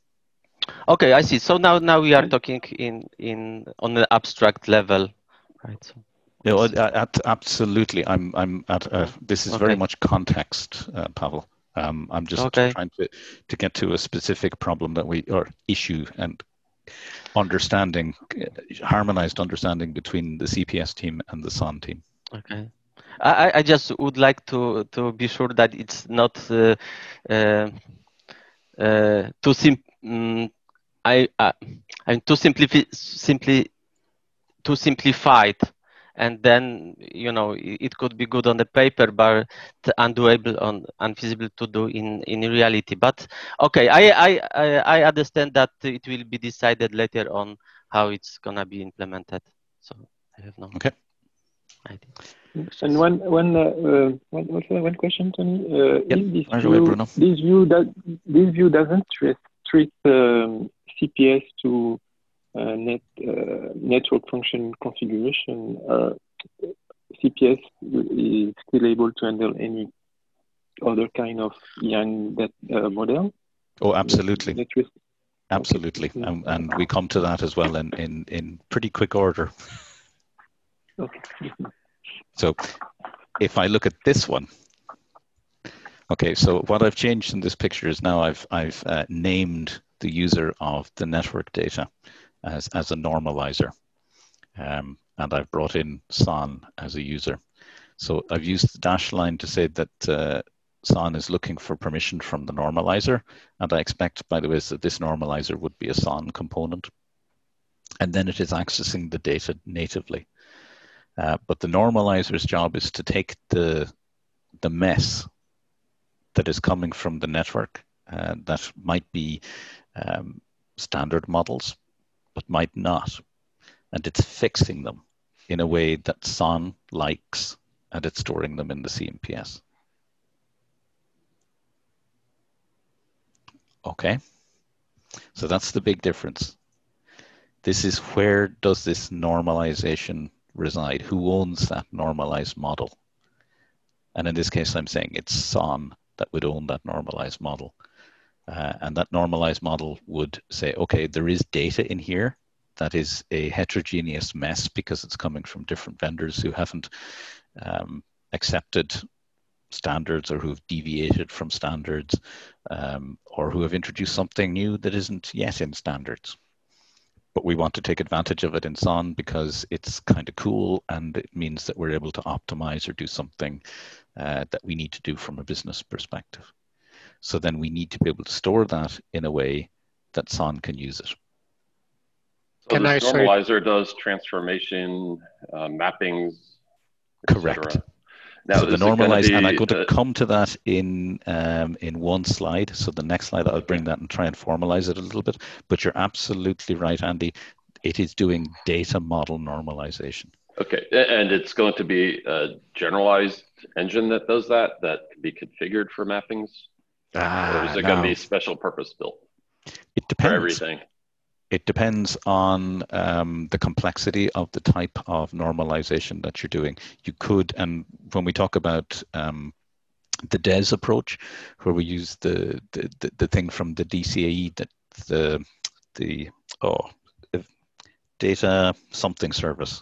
Okay, I see. So now, now we are talking in in on the abstract level, right? So, no, at, absolutely. I'm I'm at. Uh, this is okay. very much context, uh, Pavel. Um, I'm just okay. trying to, to get to a specific problem that we, or issue and understanding, harmonized understanding between the C P S team and the S O N team. Okay. I, I just would like to, to be sure that it's not uh, uh, uh, too sim. Um, I uh, I'm too simpli simply too simplified. And then, you know, it could be good on the paper, but undoable, on unfeasible to do in in reality. But okay, I I I understand that it will be decided later on how it's gonna be implemented. So I have no okay idea. And one one uh, uh, one also one question, Tony. Uh, yep. This right view, away, Bruno. this view that this view doesn't restrict um, C P S to Uh, net uh, network function configuration. Uh, C P S is still able to handle any other kind of Yang that uh, model. Oh, absolutely, net, net absolutely, okay. and, and we come to that as well in in in pretty quick order. Okay. So, if I look at this one, okay. So what I've changed in this picture is now I've I've uh, named the user of the network data as, as a normalizer. Um, and I've brought in S O N as a user. So I've used the dash line to say that uh, S O N is looking for permission from the normalizer. And I expect, by the way, that this normalizer would be a S O N component. And then it is accessing the data natively. Uh, but the normalizer's job is to take the, the mess that is coming from the network uh, that might be um, standard models, but might not. And it's fixing them in a way that S O N likes, and it's storing them in the C M P S. Okay, so that's the big difference. This is where does this normalization reside? Who owns that normalized model? And in this case, I'm saying it's S O N that would own that normalized model. Uh, and that normalized model would say, okay, there is data in here that is a heterogeneous mess because it's coming from different vendors who haven't um, accepted standards or who've deviated from standards um, or who have introduced something new that isn't yet in standards. But we want to take advantage of it in S O N because it's kind of cool and it means that we're able to optimize or do something uh, that we need to do from a business perspective. So then we need to be able to store that in a way that S O N can use it. So can this I normalizer say... does transformation, uh, mappings, correct. Now, so the normalize, be, and I'm going to uh, come to that in um, in one slide. So the next slide, I'll okay. bring that and try and formalize it a little bit. But you're absolutely right, Andy. It is doing data model normalization. Okay, and it's going to be a generalized engine that does that, that can be configured for mappings? Ah, or is it no. going to be special purpose built? It depends. For everything? It depends on um, the complexity of the type of normalization that you're doing. You could, and when we talk about um, the D E S approach, where we use the the, the, the thing from the D C A E, that the the oh data something service,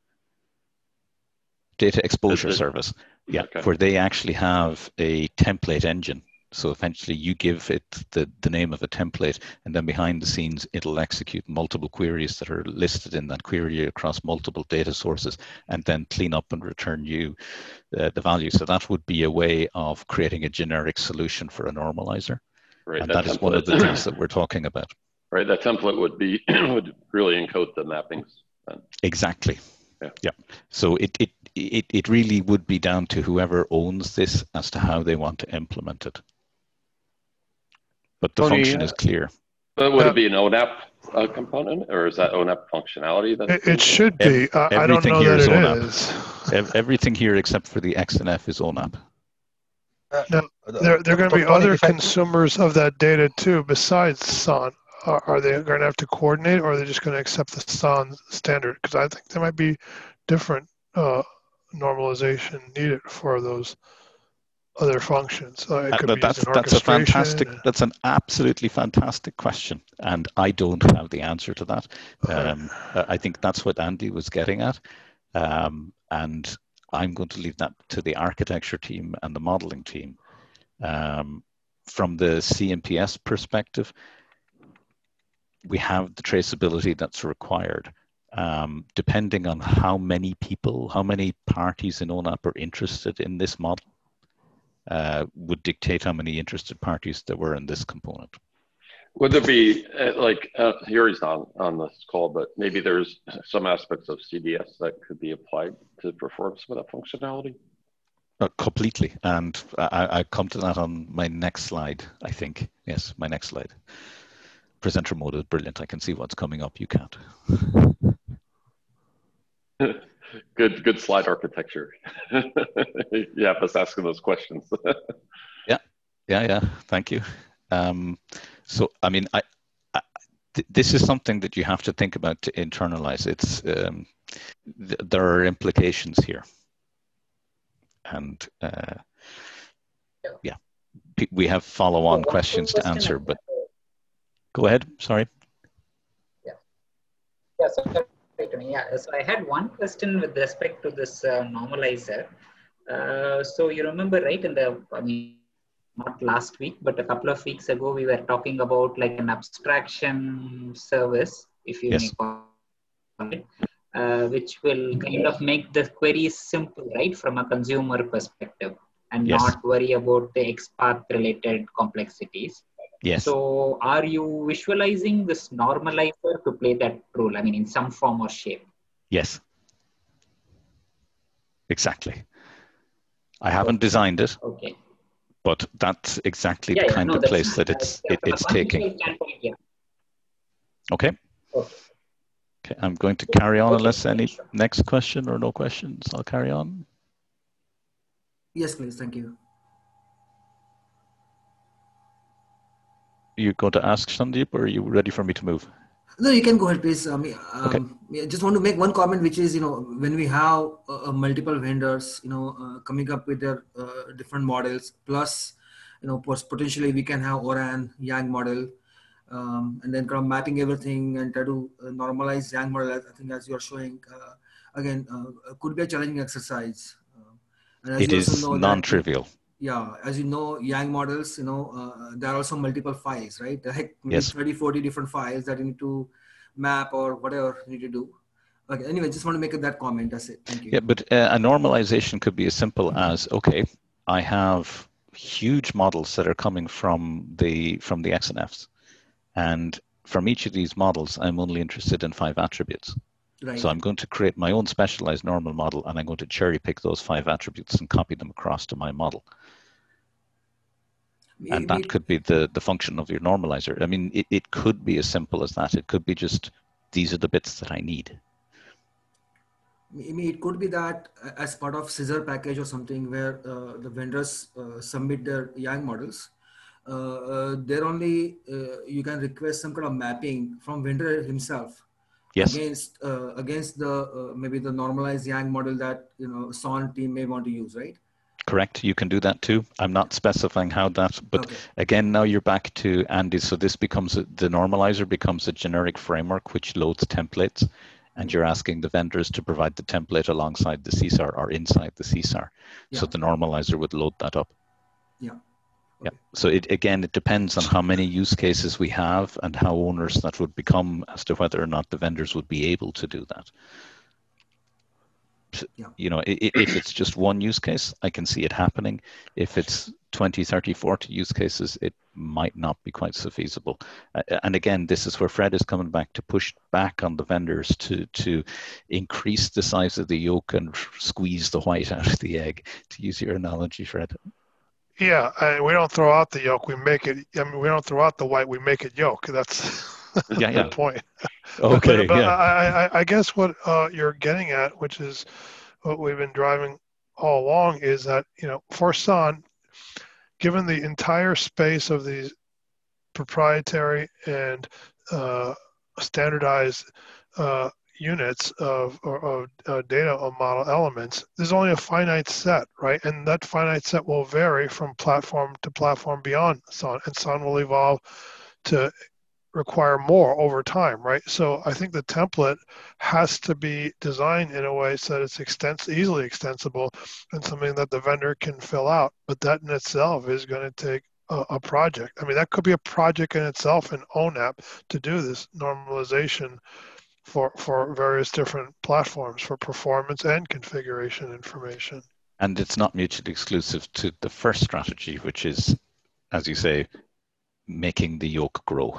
data exposure the, service, yeah, okay. where they actually have a template engine. So eventually you give it the, the name of a template, and then behind the scenes, it'll execute multiple queries that are listed in that query across multiple data sources, and then clean up and return you uh, the value. So that would be a way of creating a generic solution for a normalizer. Right, and that that is one of the things that we're talking about. Right, that template would be would really encode the mappings. Then. Exactly. Yeah. Yeah. So it, it it it really would be down to whoever owns this as to how they want to implement it. But the Tony, function uh, is clear. But would Uh, it be an O N A P uh, component, or is that O N A P functionality? That It, it should be. Uh, I don't know that it is. Everything here except for the X N F is O N A P. Now, there, there are going to be other consumers of that data too, besides S O N. Are, are they going to have to coordinate, or are they just going to accept the S O N standard? Because I think there might be different uh, normalization needed for those other functions. Uh, it could Uh, be that's used in that's a orchestration. fantastic. That's an absolutely fantastic question, and I don't have the answer to that. Um, I think that's what Andy was getting at, um, and I'm going to leave that to the architecture team and the modeling team. Um, from the C M P S perspective, we have the traceability that's required. Um, depending on how many people, how many parties in O N A P are interested in this model, uh, would dictate how many interested parties there were in this component. Would there be, uh, like, uh, Yuri's on, on this call, but maybe there's some aspects of C D S that could be applied to perform some of that functionality? Uh, completely, and I, I come to that on my next slide, I think. Yes, my next slide. Presenter mode is brilliant. I can see what's coming up. You can't. good, good slide architecture. You have us asking those questions. yeah, yeah, yeah. Thank you. Um, so, I mean, I, I th this is something that you have to think about to internalize. It's um, th there are implications here, and uh, yeah, P we have follow-on so questions to question answer. But go ahead. Sorry. Yeah. Yeah. So, yeah. So I had one question with respect to this uh, normalizer. Uh, so you remember, right? In the, I mean, not last week, but a couple of weeks ago, we were talking about like an abstraction service, if you yes. may call it, uh, which will kind of make the queries simple, right, from a consumer perspective, and yes. not worry about the X path related complexities. Yes. So are you visualizing this normalizer to play that role? I mean, in some form or shape? Yes. Exactly. I haven't okay. designed it. Okay. But that's exactly yeah, the yeah, kind no, of place that it's uh, it, it's taking. Yeah. Okay. okay. Okay. I'm going to carry on okay. unless any sure. next question or no questions. I'll carry on. Yes, please. Thank you. You going to ask Sandeep, or are you ready for me to move? No, you can go ahead, please. I mean, um, okay. I just want to make one comment, which is, you know, when we have uh, multiple vendors, you know, uh, coming up with their uh, different models, plus, you know, potentially we can have Oran, Yang model, um, and then kind of mapping everything and try to uh, normalize Yang model. I think as you're showing, uh, again, uh, could be a challenging exercise. Uh, and as it you is also know non-trivial. That, yeah, as you know, Yang models, you know, uh, there are also multiple files, right? Like maybe yes. thirty, forty different files that you need to map or whatever you need to do. Okay, anyway, just want to make that comment. That's it. Thank you. Yeah, but uh, a normalization could be as simple as, okay, I have huge models that are coming from the from the X N Fs. And from each of these models, I'm only interested in five attributes. Right. So I'm going to create my own specialized normal model, and I'm going to cherry pick those five attributes and copy them across to my model. And that could be the, the function of your normalizer. I mean, it, it could be as simple as that. It could be just, these are the bits that I need. I mean, it could be that as part of scissor package or something where uh, the vendors uh, submit their Yang models. uh, uh, there only uh, you can request some kind of mapping from vendor himself Yes. against uh, against the uh, maybe the normalized Yang model that you know S O N team may want to use, right? Correct. You can do that too. I'm not specifying how that, but Okay. again, now you're back to Andy. So this becomes a, the normalizer becomes a generic framework which loads templates, and you're asking the vendors to provide the template alongside the C S A R or inside the C S A R. Yeah. So the normalizer would load that up. Yeah. Yeah. So it again, it depends on how many use cases we have and how owners that would become as to whether or not the vendors would be able to do that. Yeah. You know, if it's just one use case, I can see it happening. If it's twenty, thirty, forty use cases, it might not be quite so feasible. And again, this is where Fred is coming back to push back on the vendors to, to increase the size of the yolk and squeeze the white out of the egg, to use your analogy, Fred. Yeah, and we don't throw out the yolk, we make it, I mean, we don't throw out the white, we make it yolk. That's yeah, yeah. the point. Okay, but, but yeah. I, I, I guess what uh, you're getting at, which is what we've been driving all along, is that, you know, for S O N, given the entire space of these proprietary and uh, standardized uh, units of, of uh, data model elements, there's only a finite set, right? And that finite set will vary from platform to platform beyond S O N, and S O N will evolve to require more over time, right? So I think the template has to be designed in a way so that it's extens- easily extensible and something that the vendor can fill out. But that in itself is going to take a, a project. I mean, that could be a project in itself in O N A P to do this normalization for, for various different platforms for performance and configuration information. And it's not mutually exclusive to the first strategy, which is, as you say, making the yolk grow.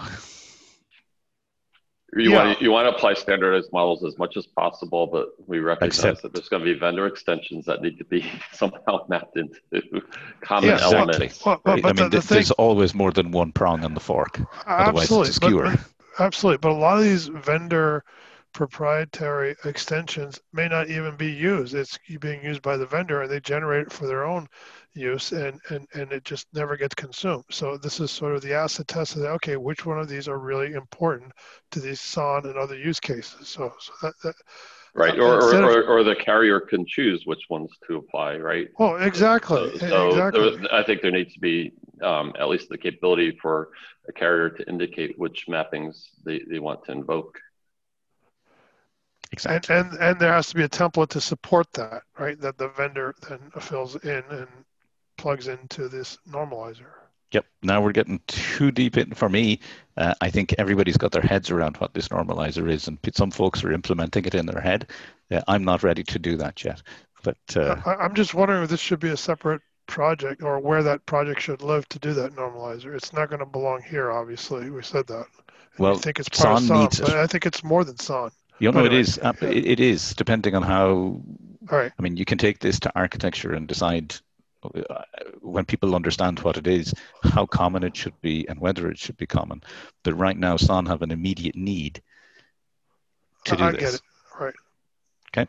You Yeah. want to, you want to apply standardized models as much as possible, but we recognize Except- that there's going to be vendor extensions that need to be somehow mapped into common Yeah, Exactly. elements. Well, but, I but mean, the, the th- thing, there's always more than one prong on the fork. Otherwise, absolutely, it's a but, skewer. but absolutely, but a lot of these vendor proprietary extensions may not even be used. It's being used by the vendor, and they generate it for their own use, and and and it just never gets consumed. So this is sort of the acid test of that. Okay, which one of these are really important to these S O N and other use cases? So, so that, that Right, uh, or, instead or, of- or, or the carrier can choose which ones to apply, right? well, exactly, So, so exactly. there, I think there needs to be um, at least the capability for a carrier to indicate which mappings they, they want to invoke. Exactly. And, and and there has to be a template to support that, right? That the vendor then fills in and plugs into this normalizer. Yep. Now we're getting too deep in. For me, uh, I think everybody's got their heads around what this normalizer is, and some folks are implementing it in their head. Uh, I'm not ready to do that yet. But uh, I, I'm just wondering if this should be a separate project or where that project should live to do that normalizer. It's not going to belong here, obviously. We said that. And well, I think it's part S O N of S O N, needs but it. I think it's more than S O N. You know, Anyway, it is. Uh, yeah. it, it is, depending on how. All right. I mean, you can take this to architecture and decide, uh, when people understand what it is, how common it should be and whether it should be common. But right now, S O N have an immediate need to do I this. get it. Right. Okay.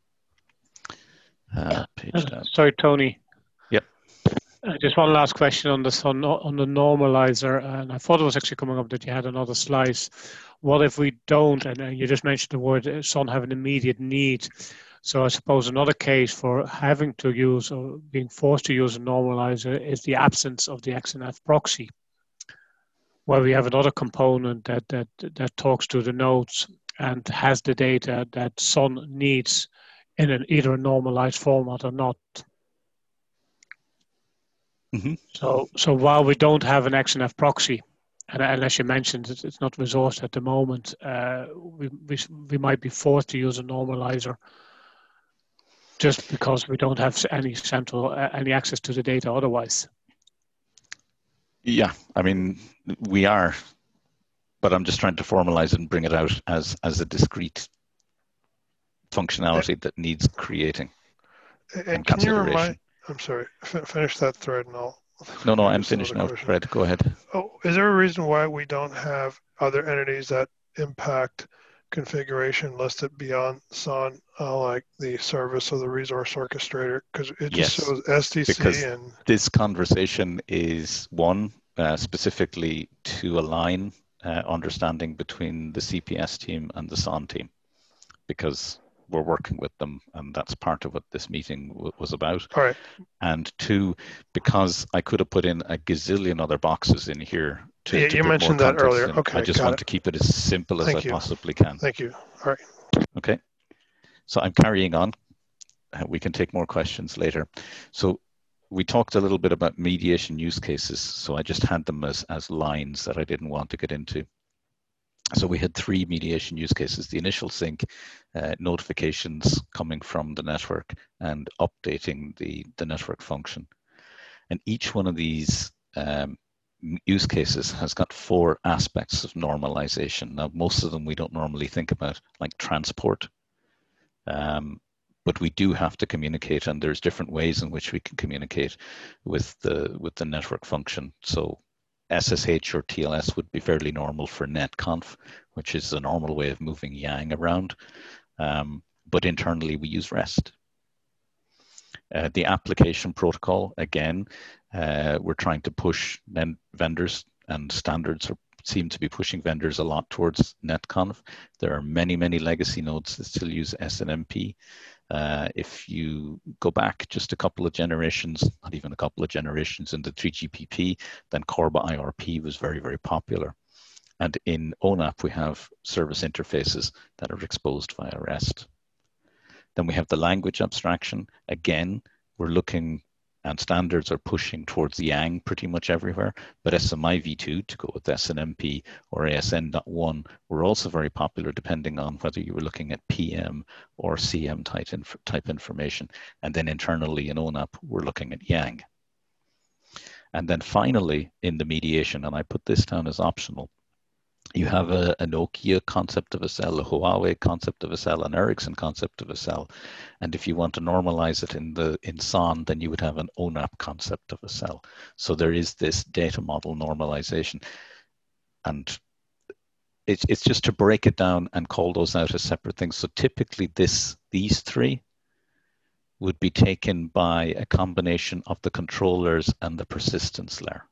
Uh, page down. Sorry, Tony. Yep. Uh, just one last question on this on, on the normalizer, and I thought it was actually coming up that you had another slice. What if we don't? And uh, you just mentioned the word uh, S O N have an immediate need. So I suppose another case for having to use or being forced to use a normalizer is the absence of the X N F proxy, where we have another component that that that talks to the nodes and has the data that S O N needs in an either a normalized format or not. Mm-hmm. So, so while we don't have an X N F proxy, and, and as you mentioned, it's, it's not resourced at the moment, uh, we, we we might be forced to use a normalizer just because we don't have any central uh, any access to the data otherwise. Yeah, I mean, we are, but I'm just trying to formalize it and bring it out as as a discrete functionality that needs creating And, and can you consideration. remind? I'm sorry. F- finish that thread, and I'll. No, no, I'm just another finished now. question. Fred, go ahead. Oh, is there a reason why we don't have other entities that impact configuration listed beyond S O N, uh, like the service or the resource orchestrator? Because it just Yes, shows S T C because and this conversation is one uh, specifically to align uh, understanding between the C P S team and the S O N team, because we're working with them, and that's part of what this meeting w was about. All right. And two, because I could have put in a gazillion other boxes in here to, Yeah, to you put mentioned more that context earlier. in. Okay, I just got want it. to keep it as simple as Thank I you. possibly can. Thank you. All right. Okay. So I'm carrying on. Uh, we can take more questions later. So we talked a little bit about mediation use cases. So I just had them as, as lines that I didn't want to get into. So we had three mediation use cases: the initial sync, uh, notifications coming from the network, and updating the, the network function. And each one of these um, use cases has got four aspects of normalization. Now, most of them we don't normally think about, like transport. Um, but we do have to communicate, and there's different ways in which we can communicate with the, with the network function. So S S H or T L S would be fairly normal for netconf, which is a normal way of moving Yang around. Um, but internally, we use REST. Uh, the application protocol, again, uh, we're trying to push vendors, and standards are, seem to be pushing vendors a lot towards netconf. There are many, many legacy nodes that still use S N M P. Uh, if you go back just a couple of generations, not even a couple of generations into three G P P, then Corba I R P was very, very popular. And in O NAP, we have service interfaces that are exposed via REST. Then we have the language abstraction. Again, we're looking, and standards are pushing towards Yang pretty much everywhere, but S M I v two to go with S N M P or A S N dot one were also very popular, depending on whether you were looking at P M or C M type, inf type information. And then internally in O NAP, we're looking at Yang. And then finally, in the mediation, and I put this down as optional, you have a, a Nokia concept of a cell, a Huawei concept of a cell, an Ericsson concept of a cell. And if you want to normalize it in the in S O N, then you would have an O NAP concept of a cell. So there is this data model normalization. And it's, it's just to break it down and call those out as separate things. So typically this these three would be taken by a combination of the controllers and the persistence layer.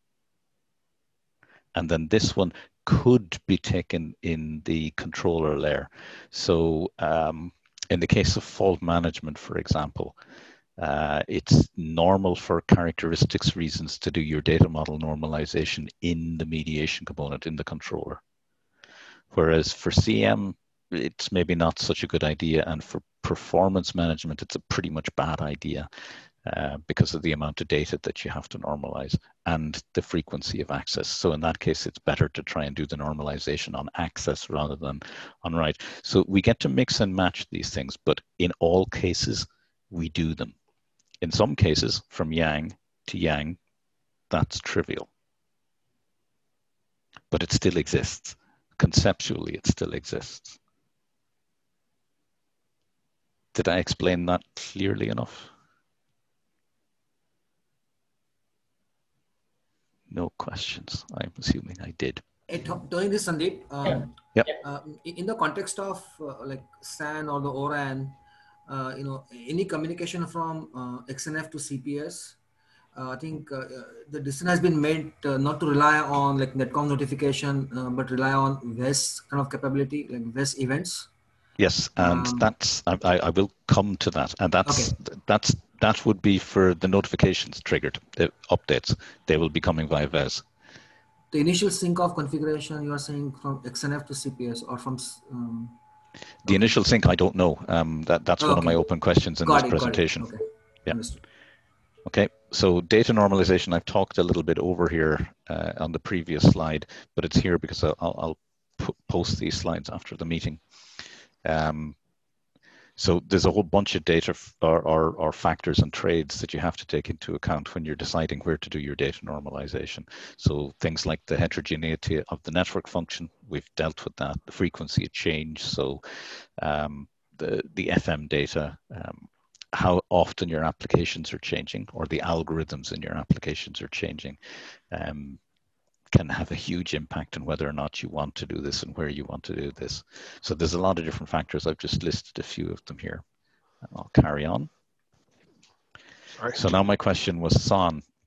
And then this one could be taken in the controller layer. So um, in the case of fault management, for example, uh, it's normal for characteristics reasons to do your data model normalization in the mediation component in the controller. Whereas for C M, it's maybe not such a good idea. And for performance management, it's a pretty much bad idea. Uh, because of the amount of data that you have to normalize and the frequency of access. So in that case, it's better to try and do the normalization on access rather than on write. So we get to mix and match these things, but in all cases, we do them. In some cases, from Yang to Yang, that's trivial. But it still exists. Conceptually, it still exists. Did I explain that clearly enough? No questions. I'm assuming I did. Hey, Tony, this Sandeep. Um, yep. Uh, in the context of uh, like S A N or the O R A N, uh, you know, any communication from uh, X N F to C P S, uh, I think uh, the decision has been made uh, not to rely on like netcom notification, uh, but rely on V E S kind of capability, like V E S events. Yes, and um, that's I, I will come to that, and that's okay. that's that would be for the notifications triggered, the updates. They will be coming via V E S. The initial sync of configuration, you are saying from X N F to C P S or from um, the okay. initial sync, I don't know. Um, that that's oh, one okay. of my open questions in got this it, presentation. Okay. Yeah. Understood. Okay, so data normalization, I've talked a little bit over here uh, on the previous slide, but it's here because I'll, I'll post these slides after the meeting. Um, so there's a whole bunch of data or, or, or factors and trades that you have to take into account when you're deciding where to do your data normalization. So things like the heterogeneity of the network function, we've dealt with that, the frequency of change, so um, the, the F M data, um, how often your applications are changing or the algorithms in your applications are changing. Um, can have a huge impact on whether or not you want to do this and where you want to do this. So there's a lot of different factors. I've just listed a few of them here. I'll carry on. Sorry. So now my question was S O N.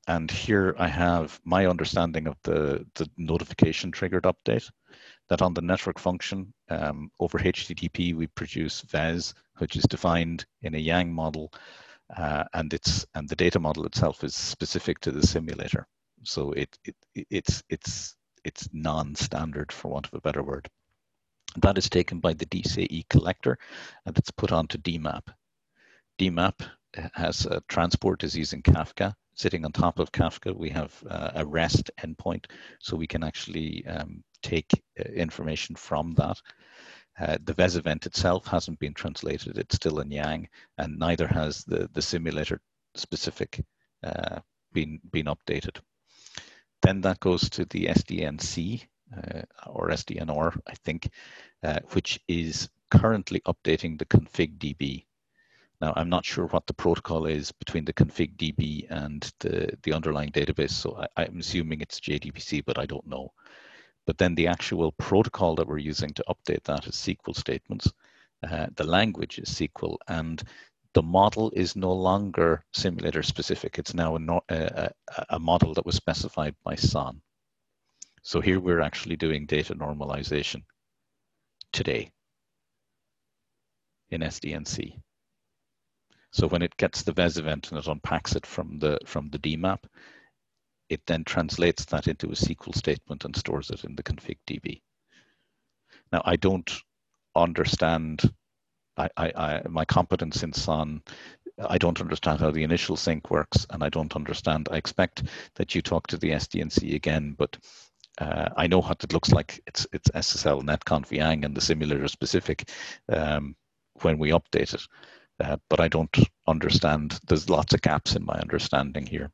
and here I have my understanding of the, the notification triggered update, that on the network function um, over H T T P, we produce V E S, which is defined in a Yang model, uh, and it's and the data model itself is specific to the simulator. So it, it it's it's it's non-standard, for want of a better word. That is taken by the D C E collector, and it's put onto D MAP. D MAP has a transport is using Kafka. Sitting on top of Kafka, we have uh, a REST endpoint, so we can actually um, take uh, information from that. Uh, the V E S event itself hasn't been translated; it's still in Yang, and neither has the the simulator specific uh, been been updated. Then that goes to the S D N C uh, or S D N R, I think, uh, which is currently updating the config D B. Now, I'm not sure what the protocol is between the config D B and the, the underlying database, so I, I'm assuming it's J D B C, but I don't know. But then the actual protocol that we're using to update that is S Q L statements. Uh, the language is S Q L, and the model is no longer simulator specific. It's now a, a, a model that was specified by S O N. So here we're actually doing data normalization today in S D N C. So when it gets the V E S event and it unpacks it from the from the D MAP, it then translates that into a S Q L statement and stores it in the config D B. Now, I don't understand, I, I, I, my competence in S O N, I don't understand how the initial sync works, and I don't understand, I expect that you talk to the S D N C again, but uh, I know what it looks like. It's, it's S S L netconf Yang and the simulator specific um, when we update it. Uh, but I don't understand, there's lots of gaps in my understanding here.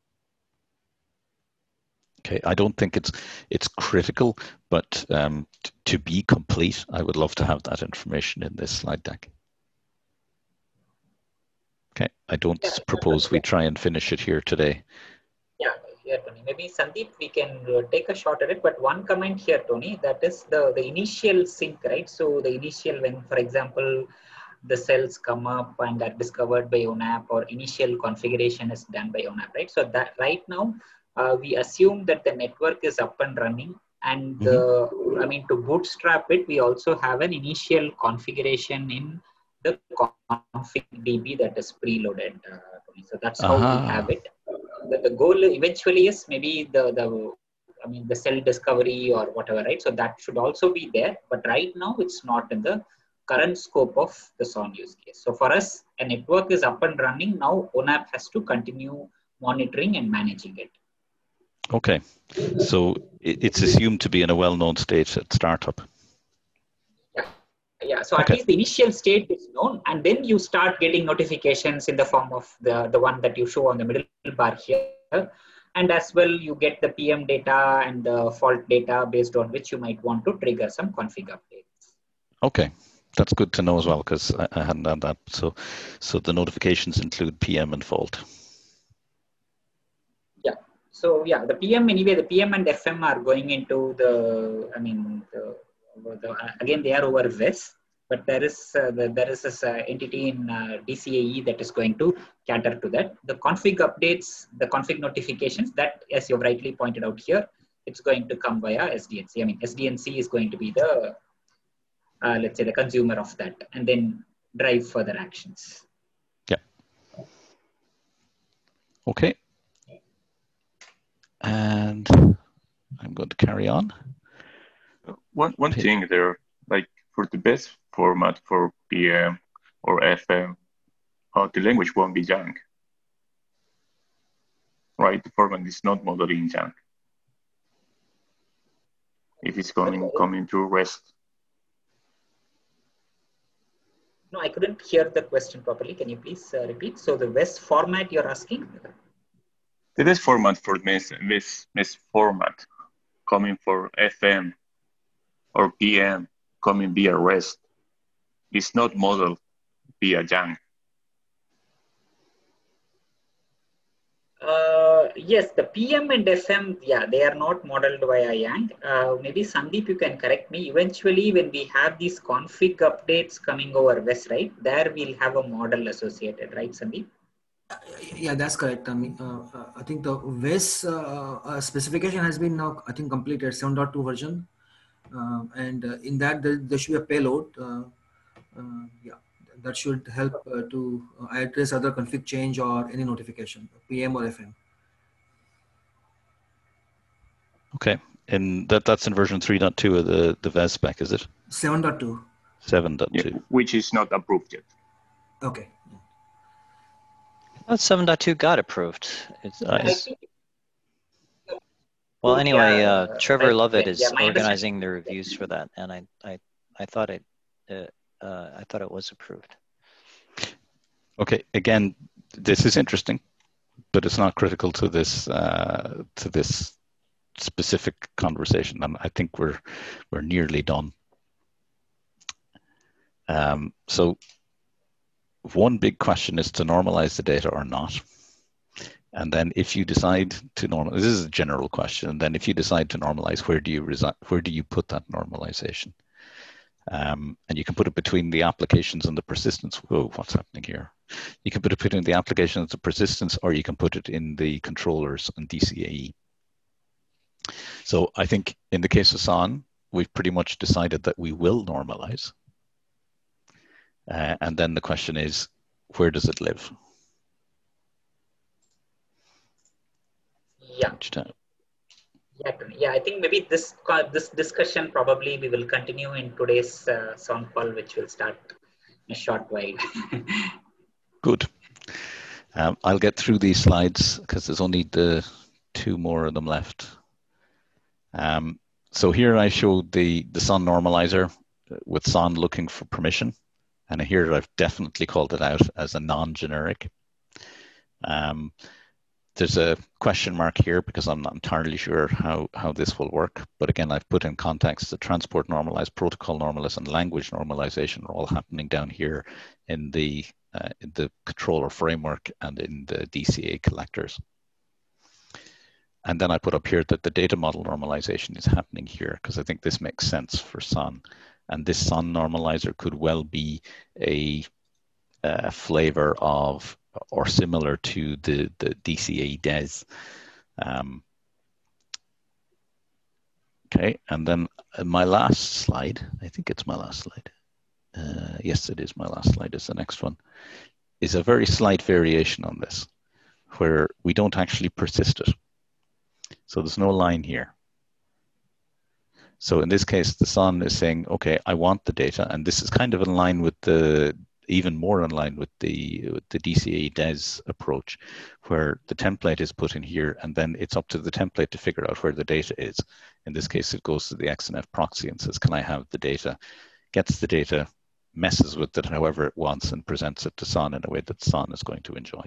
Okay, I don't think it's it's critical, but um, to be complete, I would love to have that information in this slide deck. Okay, I don't yeah, propose we try and finish it here today. Yeah, yeah, Tony. Maybe Sandeep, we can uh, take a shot at it, but one comment here, Tony, that is the, the initial sync, right? So the initial, when, for example, the cells come up and are discovered by O N A P, or initial configuration is done by O N A P, right? So that right now, uh, we assume that the network is up and running, and mm-hmm. uh, I mean, to bootstrap it, we also have an initial configuration in the config D B that is preloaded. Uh, so that's how uh-huh. we have it. The, the goal eventually is maybe the, the, I mean, the cell discovery or whatever, right? So that should also be there, but right now it's not in the current scope of the S O N use case. So for us, a network is up and running. Now O N A P has to continue monitoring and managing it. Okay, so it's assumed to be in a well-known state at startup. Yeah, yeah. So okay. At least the initial state is known, and then you start getting notifications in the form of the, the one that you show on the middle bar here. And as well, you get the P M data and the fault data based on which you might want to trigger some config updates. Okay. That's good to know as well, because I, I hadn't done that. So, so the notifications include P M and fault. Yeah. So yeah, the P M anyway, the P M and F M are going into the. I mean, the, the, again they are over V E S, but there is uh, the, there is this uh, entity in uh, D C A E that is going to cater to that. The config updates, the config notifications, that as you rightly pointed out here, it's going to come via S D N C. I mean, S D N C is going to be the Uh, let's say the consumer of that, and then drive further actions. Yeah. Okay. And I'm going to carry on. One one okay. thing there, like for the best format for P M or F M, uh, the language won't be Yang. Right? The format is not modeled in Yang. If it's coming coming through REST. No, I couldn't hear the question properly. Can you please uh, repeat? So the V E S format you're asking? The V E S format for V E S, V E S, V E S format coming for F M or P M coming via REST is not modeled via Yang. Uh, yes, the P M and F M, yeah, they are not modeled via Yang. Uh, maybe Sandeep, you can correct me. Eventually, when we have these config updates coming over V E S, right, there we'll have a model associated, right, Sandeep? Yeah, that's correct. I mean, uh, uh, I think the W E S uh, uh, specification has been now, I think, completed, seven point two version. Uh, and uh, in that, there, there should be a payload. Uh, uh, yeah, that should help uh, to uh, address other config change or any notification, P M or F M. Okay, and that that's in version three point two of the, the W E S spec, is it? seven point two. seven point two. Yeah, which is not approved yet. Okay. Oh, seven point two got approved. It's, Uh, it's, well, anyway, Yeah, uh, Trevor right. Lovett Yeah, is yeah, my organizing the reviews for that, and I, I, I thought it, uh, uh, I thought it was approved. Okay, again, this is interesting, but it's not critical to this uh, to this specific conversation, and I think we're we're nearly done. Um, so, one big question is to normalize the data or not. And then if you decide to normalize, this is a general question, and then if you decide to normalize, where do you reside, where do you put that normalization? Um, and you can put it between the applications and the persistence. Whoa, what's happening here? You can put it between the applications and the persistence, or you can put it in the controllers and D C A E. So I think in the case of S O N, we've pretty much decided that we will normalize. Uh, and then the question is, where does it live? Yeah. Yeah, yeah. I think maybe this this discussion probably we will continue in today's uh, sound call, which will start in a short while. Good. Um, I'll get through these slides because there's only the two more of them left. Um, so here I showed the the S O N normalizer with S O N looking for permission, and here I've definitely called it out as a non-generic. Um, There's a question mark here because I'm not entirely sure how, how this will work. But again, I've put in context the transport normalized, protocol normalized, and language normalization are all happening down here in the, uh, in the controller framework and in the D C A collectors. And then I put up here that the data model normalization is happening here because I think this makes sense for S O N. And this S O N normalizer could well be a, a flavor of or similar to the, the D C A D E S. Um, okay, and then my last slide, I think it's my last slide. Uh, yes, it is my last slide, is the next one, is a very slight variation on this, where we don't actually persist it. So there's no line here. So in this case, the S O N is saying, okay, I want the data, and this is kind of in line with the even more in line with the, with the D C A D E S approach, where the template is put in here, and then it's up to the template to figure out where the data is. In this case, it goes to the X N F proxy and says, can I have the data? Gets the data, messes with it however it wants, and presents it to S O N in a way that S O N is going to enjoy.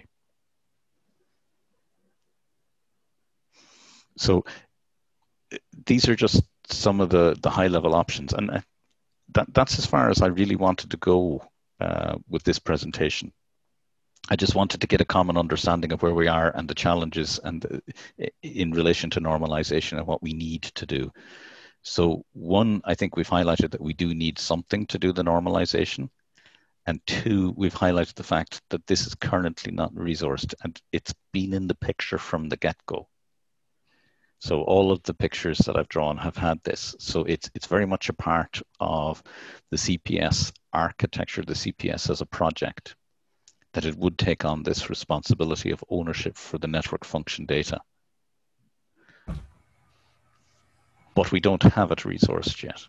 So these are just some of the, the high-level options, and that, that's as far as I really wanted to go Uh, with this presentation. I just wanted to get a common understanding of where we are and the challenges and the, in relation to normalization and what we need to do. So one, I think we've highlighted that we do need something to do the normalization. And two, we've highlighted the fact that this is currently not resourced and it's been in the picture from the get-go. So all of the pictures that I've drawn have had this. So it's it's very much a part of the C P S architecture, the C P S as a project, that it would take on this responsibility of ownership for the network function data. But we don't have it resourced yet.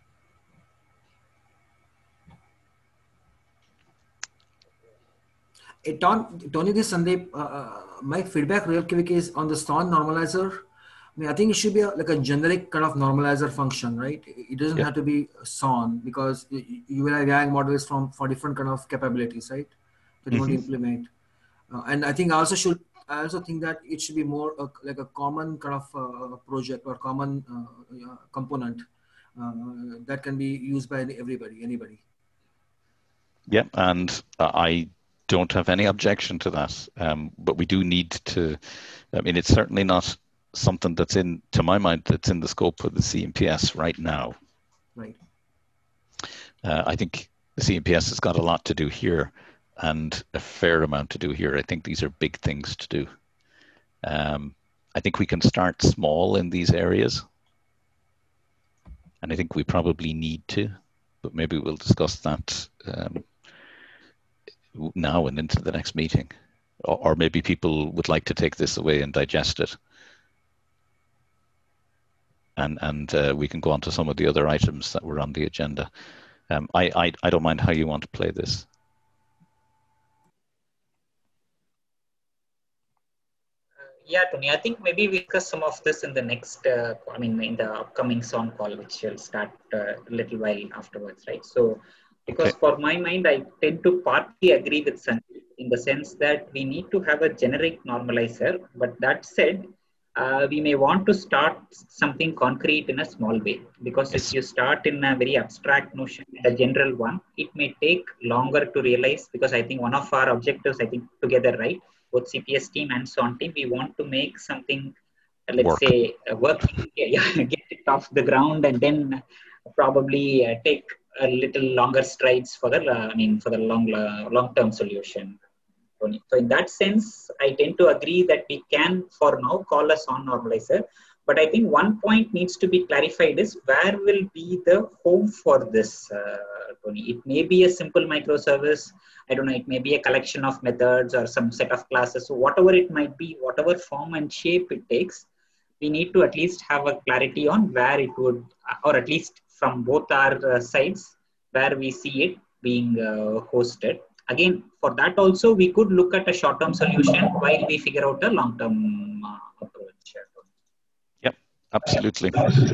Hey, Tony, this Sandeep, uh, my feedback real quick is on the S O N normalizer. I mean, I think it should be a, like a generic kind of normalizer function, right? It doesn't yeah. have to be S O N because you will have YAG models from for different kind of capabilities, right? That you mm-hmm. want to implement. Uh, and I think I also should, I also think that it should be more uh, like a common kind of uh, project or common uh, component uh, that can be used by everybody, anybody. Yeah, and uh, I don't have any objection to that, um, but we do need to, I mean, it's certainly not something that's in, to my mind, that's in the scope of the C M P S right now. Right. Uh, I think the C M P S has got a lot to do here, and a fair amount to do here. I think these are big things to do. Um, I think we can start small in these areas, and I think we probably need to, but maybe we'll discuss that um, now and into the next meeting. Or, or maybe people would like to take this away and digest it. And, and uh, we can go on to some of the other items that were on the agenda. Um, I, I, I don't mind how you want to play this. Yeah, Tony, I think maybe we discuss some of this in the next, uh, I mean, in the upcoming sound call, which will start uh, a little while afterwards, right? So, because okay. for my mind, I tend to partly agree with Sandeep in the sense that we need to have a generic normalizer. But that said, uh, we may want to start something concrete in a small way. Because yes. if you start in a very abstract notion, a general one, it may take longer to realize. Because I think one of our objectives, I think together, right? Both C P S team and S O N team, we want to make something, uh, let's Work. say, uh, working, yeah, get it off the ground, and then probably uh, take a little longer strides for the, uh, I mean, for the long, uh, long-term solution. So in that sense, I tend to agree that we can, for now, call a S O N normalizer. But I think one point needs to be clarified is where will be the home for this, uh, Tony? It may be a simple microservice. I don't know, it may be a collection of methods or some set of classes. So whatever it might be, whatever form and shape it takes, we need to at least have a clarity on where it would, or at least from both our uh, sides, where we see it being uh, hosted. Again, for that also, we could look at a short-term solution while we figure out a long-term uh, approach. Yep, absolutely.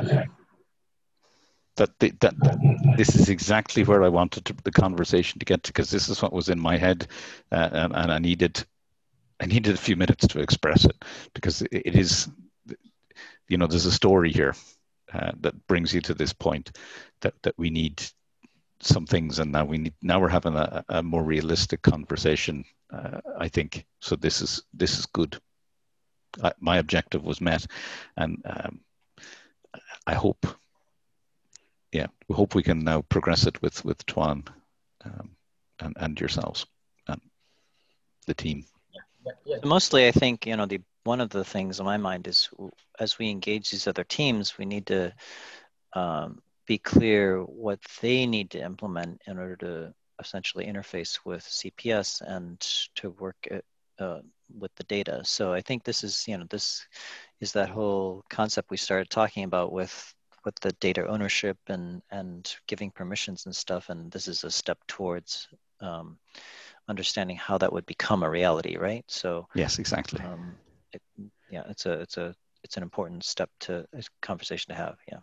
That, that, that this is exactly where I wanted to, the conversation to get to, because this is what was in my head, uh, and, and I needed, I needed a few minutes to express it, because it, it is, you know, there's a story here uh, that brings you to this point that that we need some things, and now we need, now we're having a, a more realistic conversation, uh, I think. So this is this is good. I, my objective was met, and um, I hope. Yeah, we hope we can now progress it with with Tuan um, and and yourselves and the team. Yeah, yeah. Mostly, I think you know the one of the things on my mind is as we engage these other teams, we need to um, be clear what they need to implement in order to essentially interface with C P S and to work at, uh, with the data. So I think this is you know this is that whole concept we started talking about with. with the data ownership and, and giving permissions and stuff. And this is a step towards um, understanding how that would become a reality, right? So yes, exactly. Um, it, yeah, it's a, it's a, it's an important step to a conversation to have. Yeah.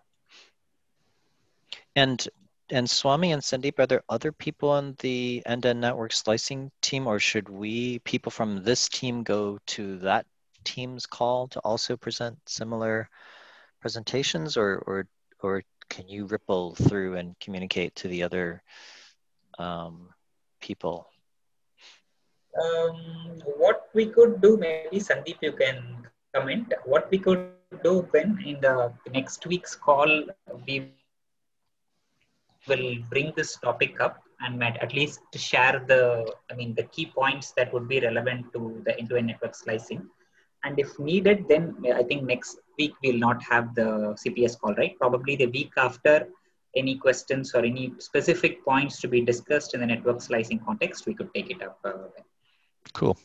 And, and Swami and Sandeep, are there other people on the end-to-end network slicing team, or should we, people from this team, go to that team's call to also present similar presentations, or or or can you ripple through and communicate to the other um, people? Um, what we could do, maybe Sandeep, you can comment. What we could do then in the next week's call, we will bring this topic up and at least share the, I mean, the key points that would be relevant to the end-to-end network slicing. And if needed, then I think next week we'll not have the C P S call, right? Probably the week after, any questions or any specific points to be discussed in the network slicing context, we could take it up. Uh, cool.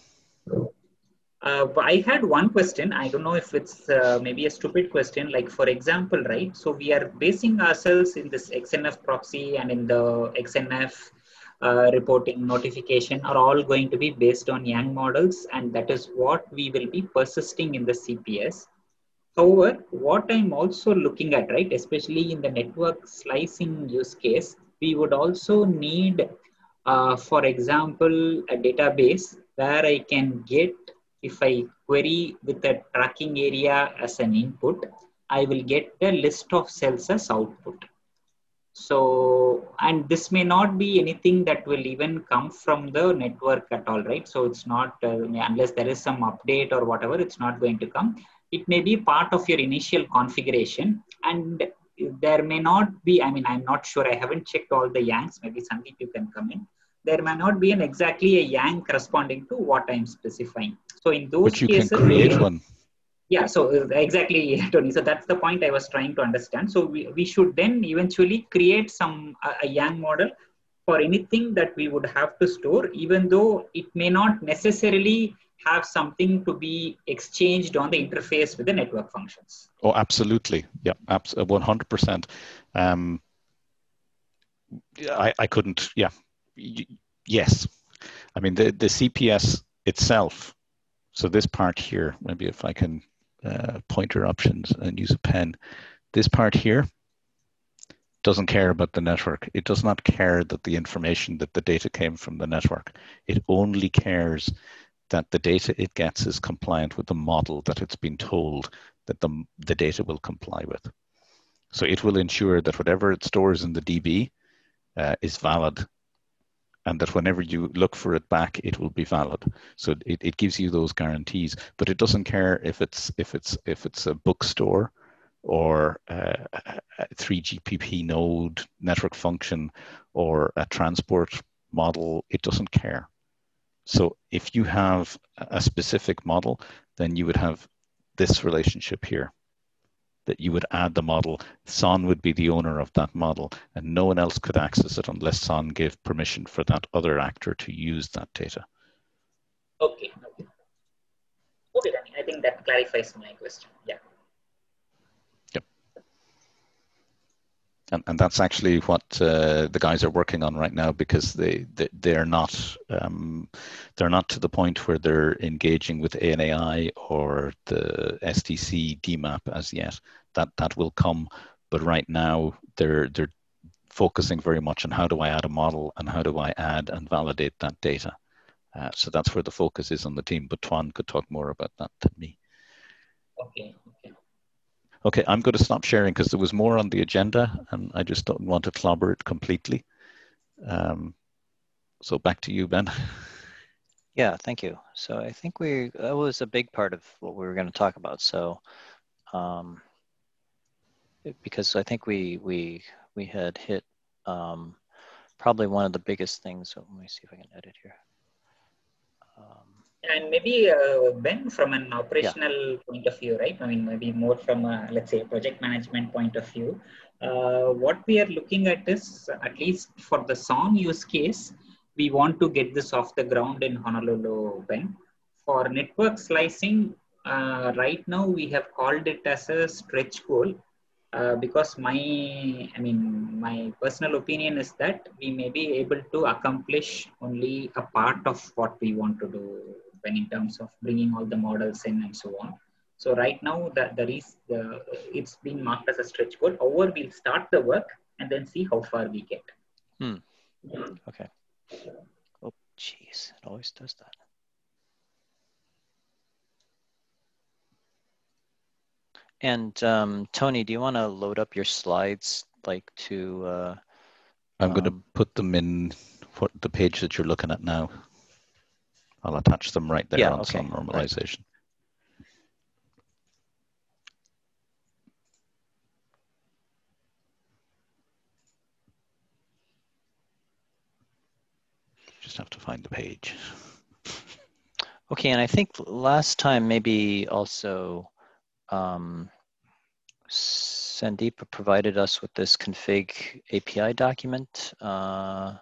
Uh, I had one question. I don't know if it's uh, maybe a stupid question. Like, for example, right? So we are basing ourselves in this X N F proxy and in the X N F Uh, reporting notification are all going to be based on Yang models, and that is what we will be persisting in the C P S. However, what I'm also looking at, right, especially in the network slicing use case, we would also need, uh, for example, a database where I can get, if I query with a tracking area as an input, I will get the list of cells as output. So, and this may not be anything that will even come from the network at all, right? So it's not, uh, unless there is some update or whatever, it's not going to come. It may be part of your initial configuration, and there may not be, I mean, I'm not sure, I haven't checked all the Yangs, maybe Sandeep you can come in. there may not be an exactly a Yang corresponding to what I'm specifying. So in those but you cases, can create we, one. Yeah, so uh, exactly, Tony. So that's the point I was trying to understand. So we, we should then eventually create some uh, a Yang model for anything that we would have to store, even though it may not necessarily have something to be exchanged on the interface with the network functions. Oh, absolutely. Yeah, absolutely, one hundred percent. Um, I, I couldn't, yeah, yes. I mean, the, the C P S itself, so this part here, maybe if I can uh, pointer options and use a pen, this part here doesn't care about the network. It does not care that the information, that the data came from the network. It only cares that the data it gets is compliant with the model that it's been told that the, the data will comply with. So it will ensure that whatever it stores in the D B uh, is valid, and that whenever you look for it back, it will be valid. So it, it gives you those guarantees, but it doesn't care if it's if it's if it's a bookstore or uh, a three G P P node network function or a transport model. It doesn't care. So if you have a specific model, then you would have this relationship here, that you would add the model. Son would be the owner of that model, and no one else could access it unless Son gave permission for that other actor to use that data. Okay. Okay, okay Danny, I think that clarifies my question. Yeah. Yep. And, and that's actually what uh, the guys are working on right now, because they, they they're not um, they're not to the point where they're engaging with A N A I or the S T C D MAP as yet. That that will come, but right now they're they're focusing very much on how do I add a model and how do I add and validate that data. Uh, so that's where the focus is on the team. But Tuan could talk more about that than me. Okay. Okay. Okay, I'm going to stop sharing because there was more on the agenda and I just don't want to clobber it completely. Um, so back to you, Ben. Yeah, thank you. So I think we that was a big part of what we were going to talk about. So um, because I think we we we had hit um, probably one of the biggest things. So let me see if I can edit here. Um, And maybe uh, Ben, from an operational yeah. point of view, right? I mean, maybe more from a, let's say, project management point of view. Uh, what we are looking at is, at least for the Son use case, we want to get this off the ground in Honolulu, Ben. For network slicing, uh, right now we have called it as a stretch goal. Uh, because my, I mean, my personal opinion is that we may be able to accomplish only a part of what we want to do when in terms of bringing all the models in and so on. So right now that there is the, it's been marked as a stretch goal. However, we'll start the work and then see how far we get. Hmm. Okay. Oh, geez, it always does that. And um, Tony, do you want to load up your slides like to? Uh, I'm um, going to put them in what the page that you're looking at now. I'll attach them right there yeah, on okay. Son normalization. Right. Just have to find the page. Okay, and I think last time maybe also um, Sandeep provided us with this config A P I document. Uh,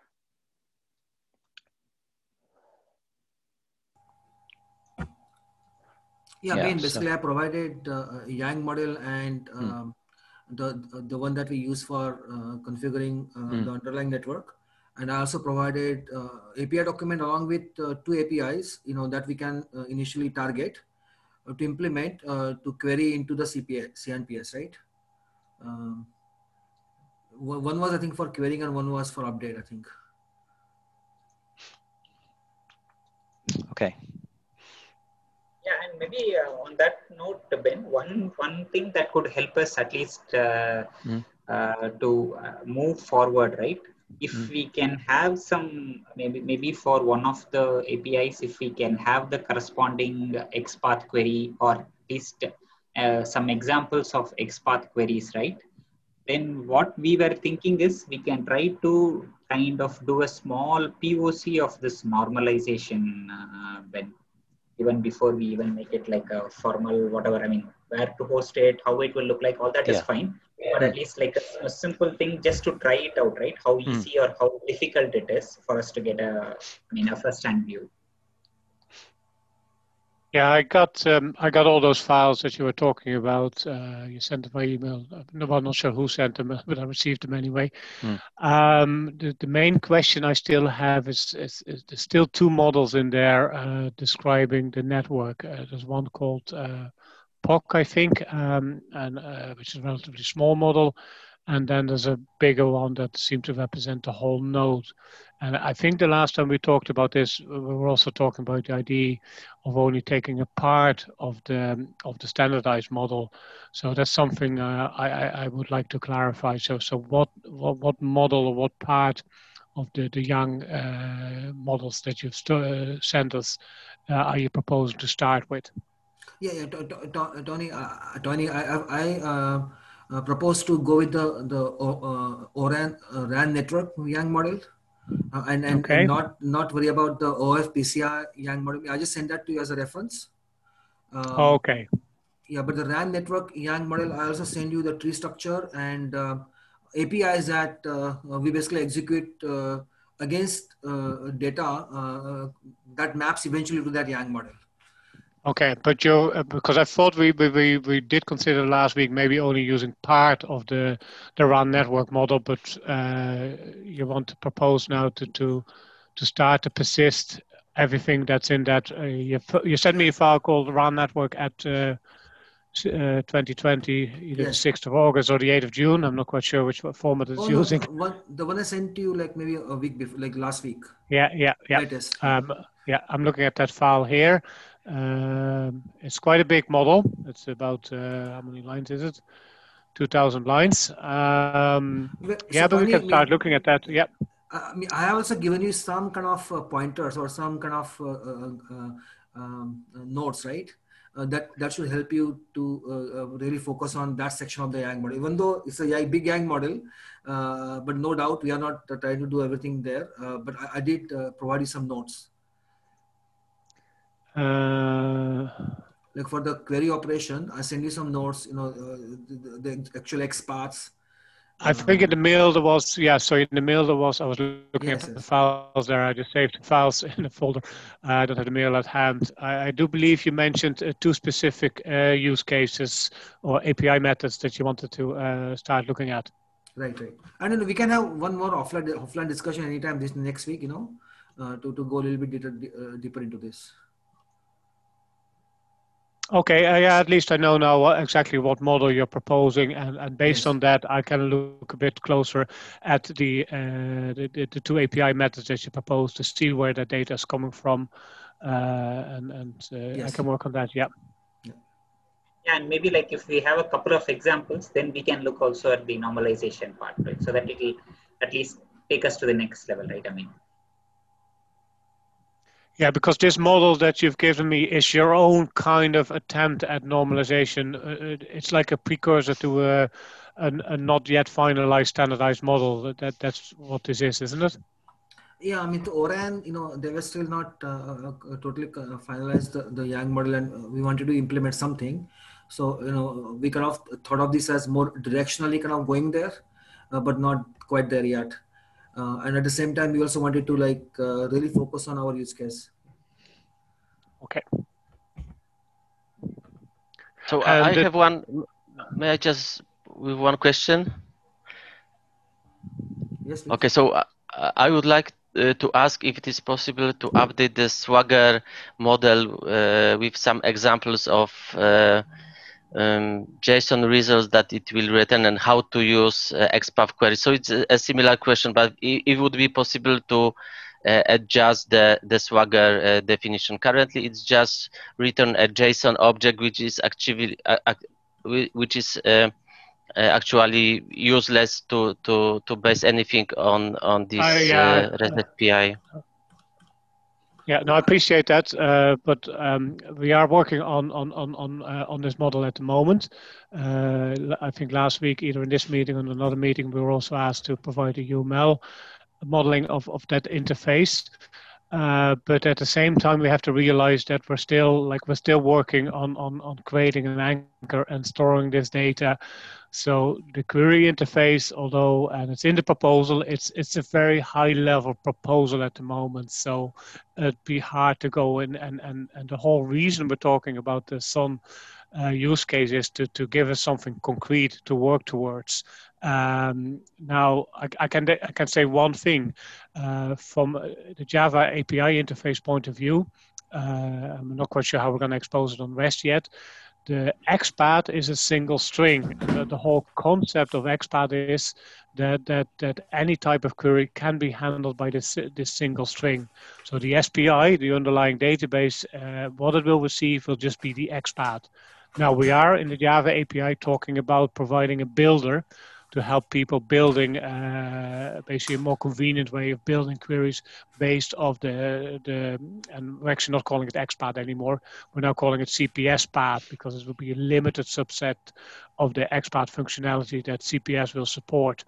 Yeah, yeah Ben, basically so. I provided uh, a Yang model and um, hmm. the the one that we use for uh, configuring uh, hmm. the underlying network. And I also provided uh, A P I document along with uh, two A P Is, you know, that we can uh, initially target uh, to implement uh, to query into the C P S, C N P S, right? Um, one was, I think, for querying and one was for update, I think. Okay. Yeah, and maybe uh, on that note, Ben, one one thing that could help us at least uh, mm. uh, to uh, move forward, right? If mm. we can have some, maybe maybe for one of the A P Is, if we can have the corresponding XPath query or at least uh, some examples of XPath queries, right? Then what we were thinking is we can try to kind of do a small P O C of this normalization uh, when even before we even make it like a formal whatever. I mean, where to host it, how it will look like, all that Yeah. is fine. But at least like a, a simple thing just to try it out, right? How easy or how difficult it is for us to get a, I mean, a first-hand view. Yeah, I got um, I got all those files that you were talking about. Uh, you sent them by email. No, I'm not sure who sent them, but I received them anyway. Mm. Um, the, the main question I still have is, is, is there's still two models in there uh, describing the network. Uh, there's one called uh, P O C, I think, um, and uh, which is a relatively small model. And then there's a bigger one that seems to represent the whole node. And I think the last time we talked about this, we were also talking about the idea of only taking a part of the of the standardized model. So that's something uh, I, I would like to clarify. So so what what, what model or what part of the the young uh, models that you've uh, sent us uh, are you proposing to start with? Yeah, yeah, Tony, uh, Tony, I I. I uh... Uh, proposed to go with the the uh, O R A N uh, R A N network YANG model, uh, and and, okay. and not not worry about the O F P C I YANG model. I just send that to you as a reference. Um, okay. Yeah, but the R A N network YANG model, I also send you the tree structure and uh, A P Is that uh, we basically execute uh, against uh, data uh, that maps eventually to that YANG model. Okay, but you uh, because I thought we, we we did consider last week maybe only using part of the the R A N network model, but uh, you want to propose now to to to start to persist everything that's in that. Uh, you you sent me a file called R A N network at uh, uh, twenty twenty, either yes. the sixth of August or the eighth of June. I'm not quite sure which format it's oh, using. No, one, the one I sent to you like maybe a week before, like last week. Yeah, yeah, yeah. Latest. Um, yeah, I'm looking at that file here. Um, it's quite a big model. It's about uh, how many lines is it? two thousand lines. Um, so yeah, but we can start me, looking at that. Yeah. I mean, I have also given you some kind of uh, pointers or some kind of uh, uh, um, uh, notes, right? Uh, that that should help you to uh, really focus on that section of the YANG model. Even though it's a big YANG model, uh, but no doubt we are not trying to do everything there. Uh, but I, I did uh, provide you some notes. Uh, like for the query operation, I send you some notes, you know, uh, the, the actual X paths. I think in the mail there was, yeah, so in the mail there was, I was looking yes, at the yes. files there, I just saved the files in the folder. Uh, I don't have the mail at hand. I, I do believe you mentioned uh, two specific uh, use cases or A P I methods that you wanted to uh, start looking at. Right, right. And then we can have one more offline, offline discussion anytime this next week, you know, uh, to, to go a little bit deeper, uh, deeper into this. Okay, uh, yeah, at least I know now what, exactly what model you're proposing, and, and based yes. on that, I can look a bit closer at the, uh, the, the, the two A P I methods that you propose to see where the data is coming from, uh, and, and uh, yes. I can work on that, yeah. yeah. Yeah, and maybe like if we have a couple of examples, then we can look also at the normalization part, right? So that it will at least take us to the next level, right? I mean. Yeah, because this model that you've given me is your own kind of attempt at normalization. Uh, it's like a precursor to a, a, a not yet finalized standardized model. That That's what this is, isn't it? Yeah, I mean, the O R A N, you know, they were still not uh, uh, totally finalized the, the YANG model, and we wanted to implement something. So, you know, we kind of thought of this as more directionally kind of going there, uh, but not quite there yet. Uh, and at the same time, we also wanted to like uh, really focus on our use case. Okay. So and I have one. May I just with one question? Yes. Please. Okay. So uh, I would like uh, to ask if it is possible to update the Swagger model uh, with some examples of. Uh, Um, JSON results that it will return and how to use uh, X PATH query. So it's a, a similar question, but it, it would be possible to uh, adjust the, the Swagger uh, definition. Currently, it's just return a JSON object, which is actually uh, uh, which is uh, uh, actually useless to to to base anything on on this uh, yeah. uh, REST A P I. Yeah, no, I appreciate that, uh, but um, we are working on on on on, uh, on this model at the moment. Uh, I think last week, either in this meeting or another meeting, we were also asked to provide a U M L, modeling of, of that interface. Uh, but at the same time, we have to realize that we're still like we're still working on, on, on creating an anchor and storing this data. So the query interface, although and it's in the proposal, it's it's a very high level proposal at the moment. So it'd be hard to go in and and, and the whole reason we're talking about the Sun uh, use case is to to give us something concrete to work towards. Um, now I, I can I can say one thing uh, from the Java A P I interface point of view. Uh, I'm not quite sure how we're going to expose it on REST yet. The XPath is a single string. The, the whole concept of XPath is that that that any type of query can be handled by this this single string. So the S P I, the underlying database, uh, what it will receive will just be the XPath. Now we are in the Java A P I talking about providing a builder to help people building uh, basically a more convenient way of building queries based off the, the, and we're actually not calling it XPath anymore. We're now calling it C P S path because it will be a limited subset of the XPath functionality that C P S will support.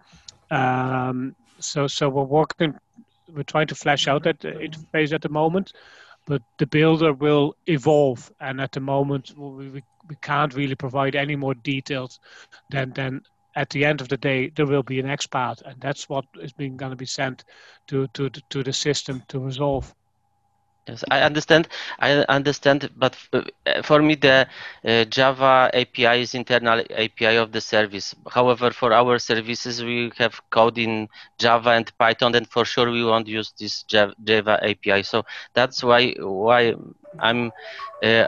Um, so, so we're working, we're trying to flesh out that interface at the moment, but the builder will evolve. And at the moment, we, we, we can't really provide any more details than, than at the end of the day, there will be an XPath, and that's what is being going to be sent to, to, to the system to resolve. Yes, I understand. I understand, but for me, the uh, Java A P I is internal A P I of the service. However, for our services, we have code in Java and Python, and for sure we won't use this Java A P I. So that's why why I'm. Uh,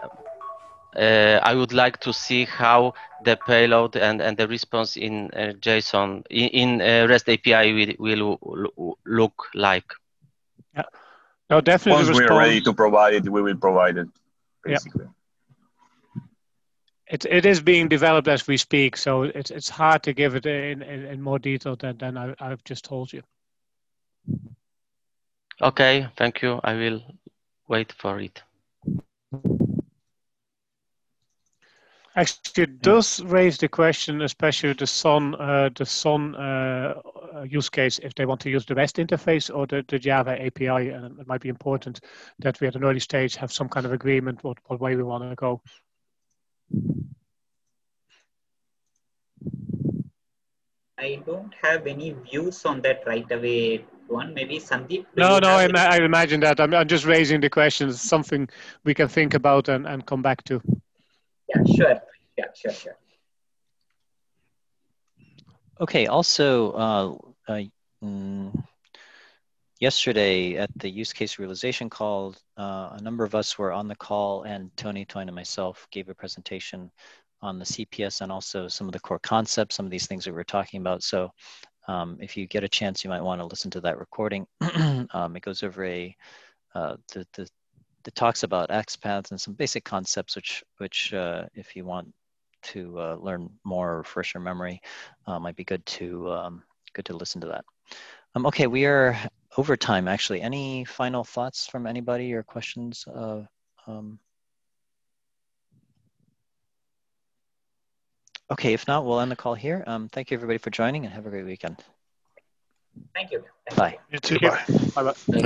uh, I would like to see how the payload and, and the response in uh, JSON in, in uh, REST A P I will, will look like. Yeah. No, definitely. Once we are ready to provide it, we will provide it, basically. Yeah. It, it is being developed as we speak, so it's, it's hard to give it in, in, in more detail than, than I, I've just told you. Okay, thank you. I will wait for it. Actually, it does raise the question, especially the Sun, uh, the Sun uh, use case, if they want to use the REST interface or the, the Java A P I. And it might be important that we at an early stage have some kind of agreement what, what way we want to go. I don't have any views on that right away. One, maybe Sandeep. No, no, I, I imagine that. I'm, I'm just raising the questions, something we can think about and, and come back to. Yeah, sure. Yeah, sure, sure. Okay, also, uh, uh, mm, yesterday at the use case realization call, uh, a number of us were on the call, and Tony, Toyne, and myself gave a presentation on the C P S and also some of the core concepts, some of these things that we were talking about. So um, if you get a chance, you might want to listen to that recording. um, it goes over a, uh, the, the that talks about XPaths and some basic concepts, which, which uh, if you want to uh, learn more or refresh your memory, uh, might be good to um, good to listen to that. Um, okay, we are over time. Actually, any final thoughts from anybody or questions? Uh, um... Okay, if not, we'll end the call here. Um, thank you everybody for joining, and have a great weekend. Thank you. Bye. You too. Bye. Bye. Bye.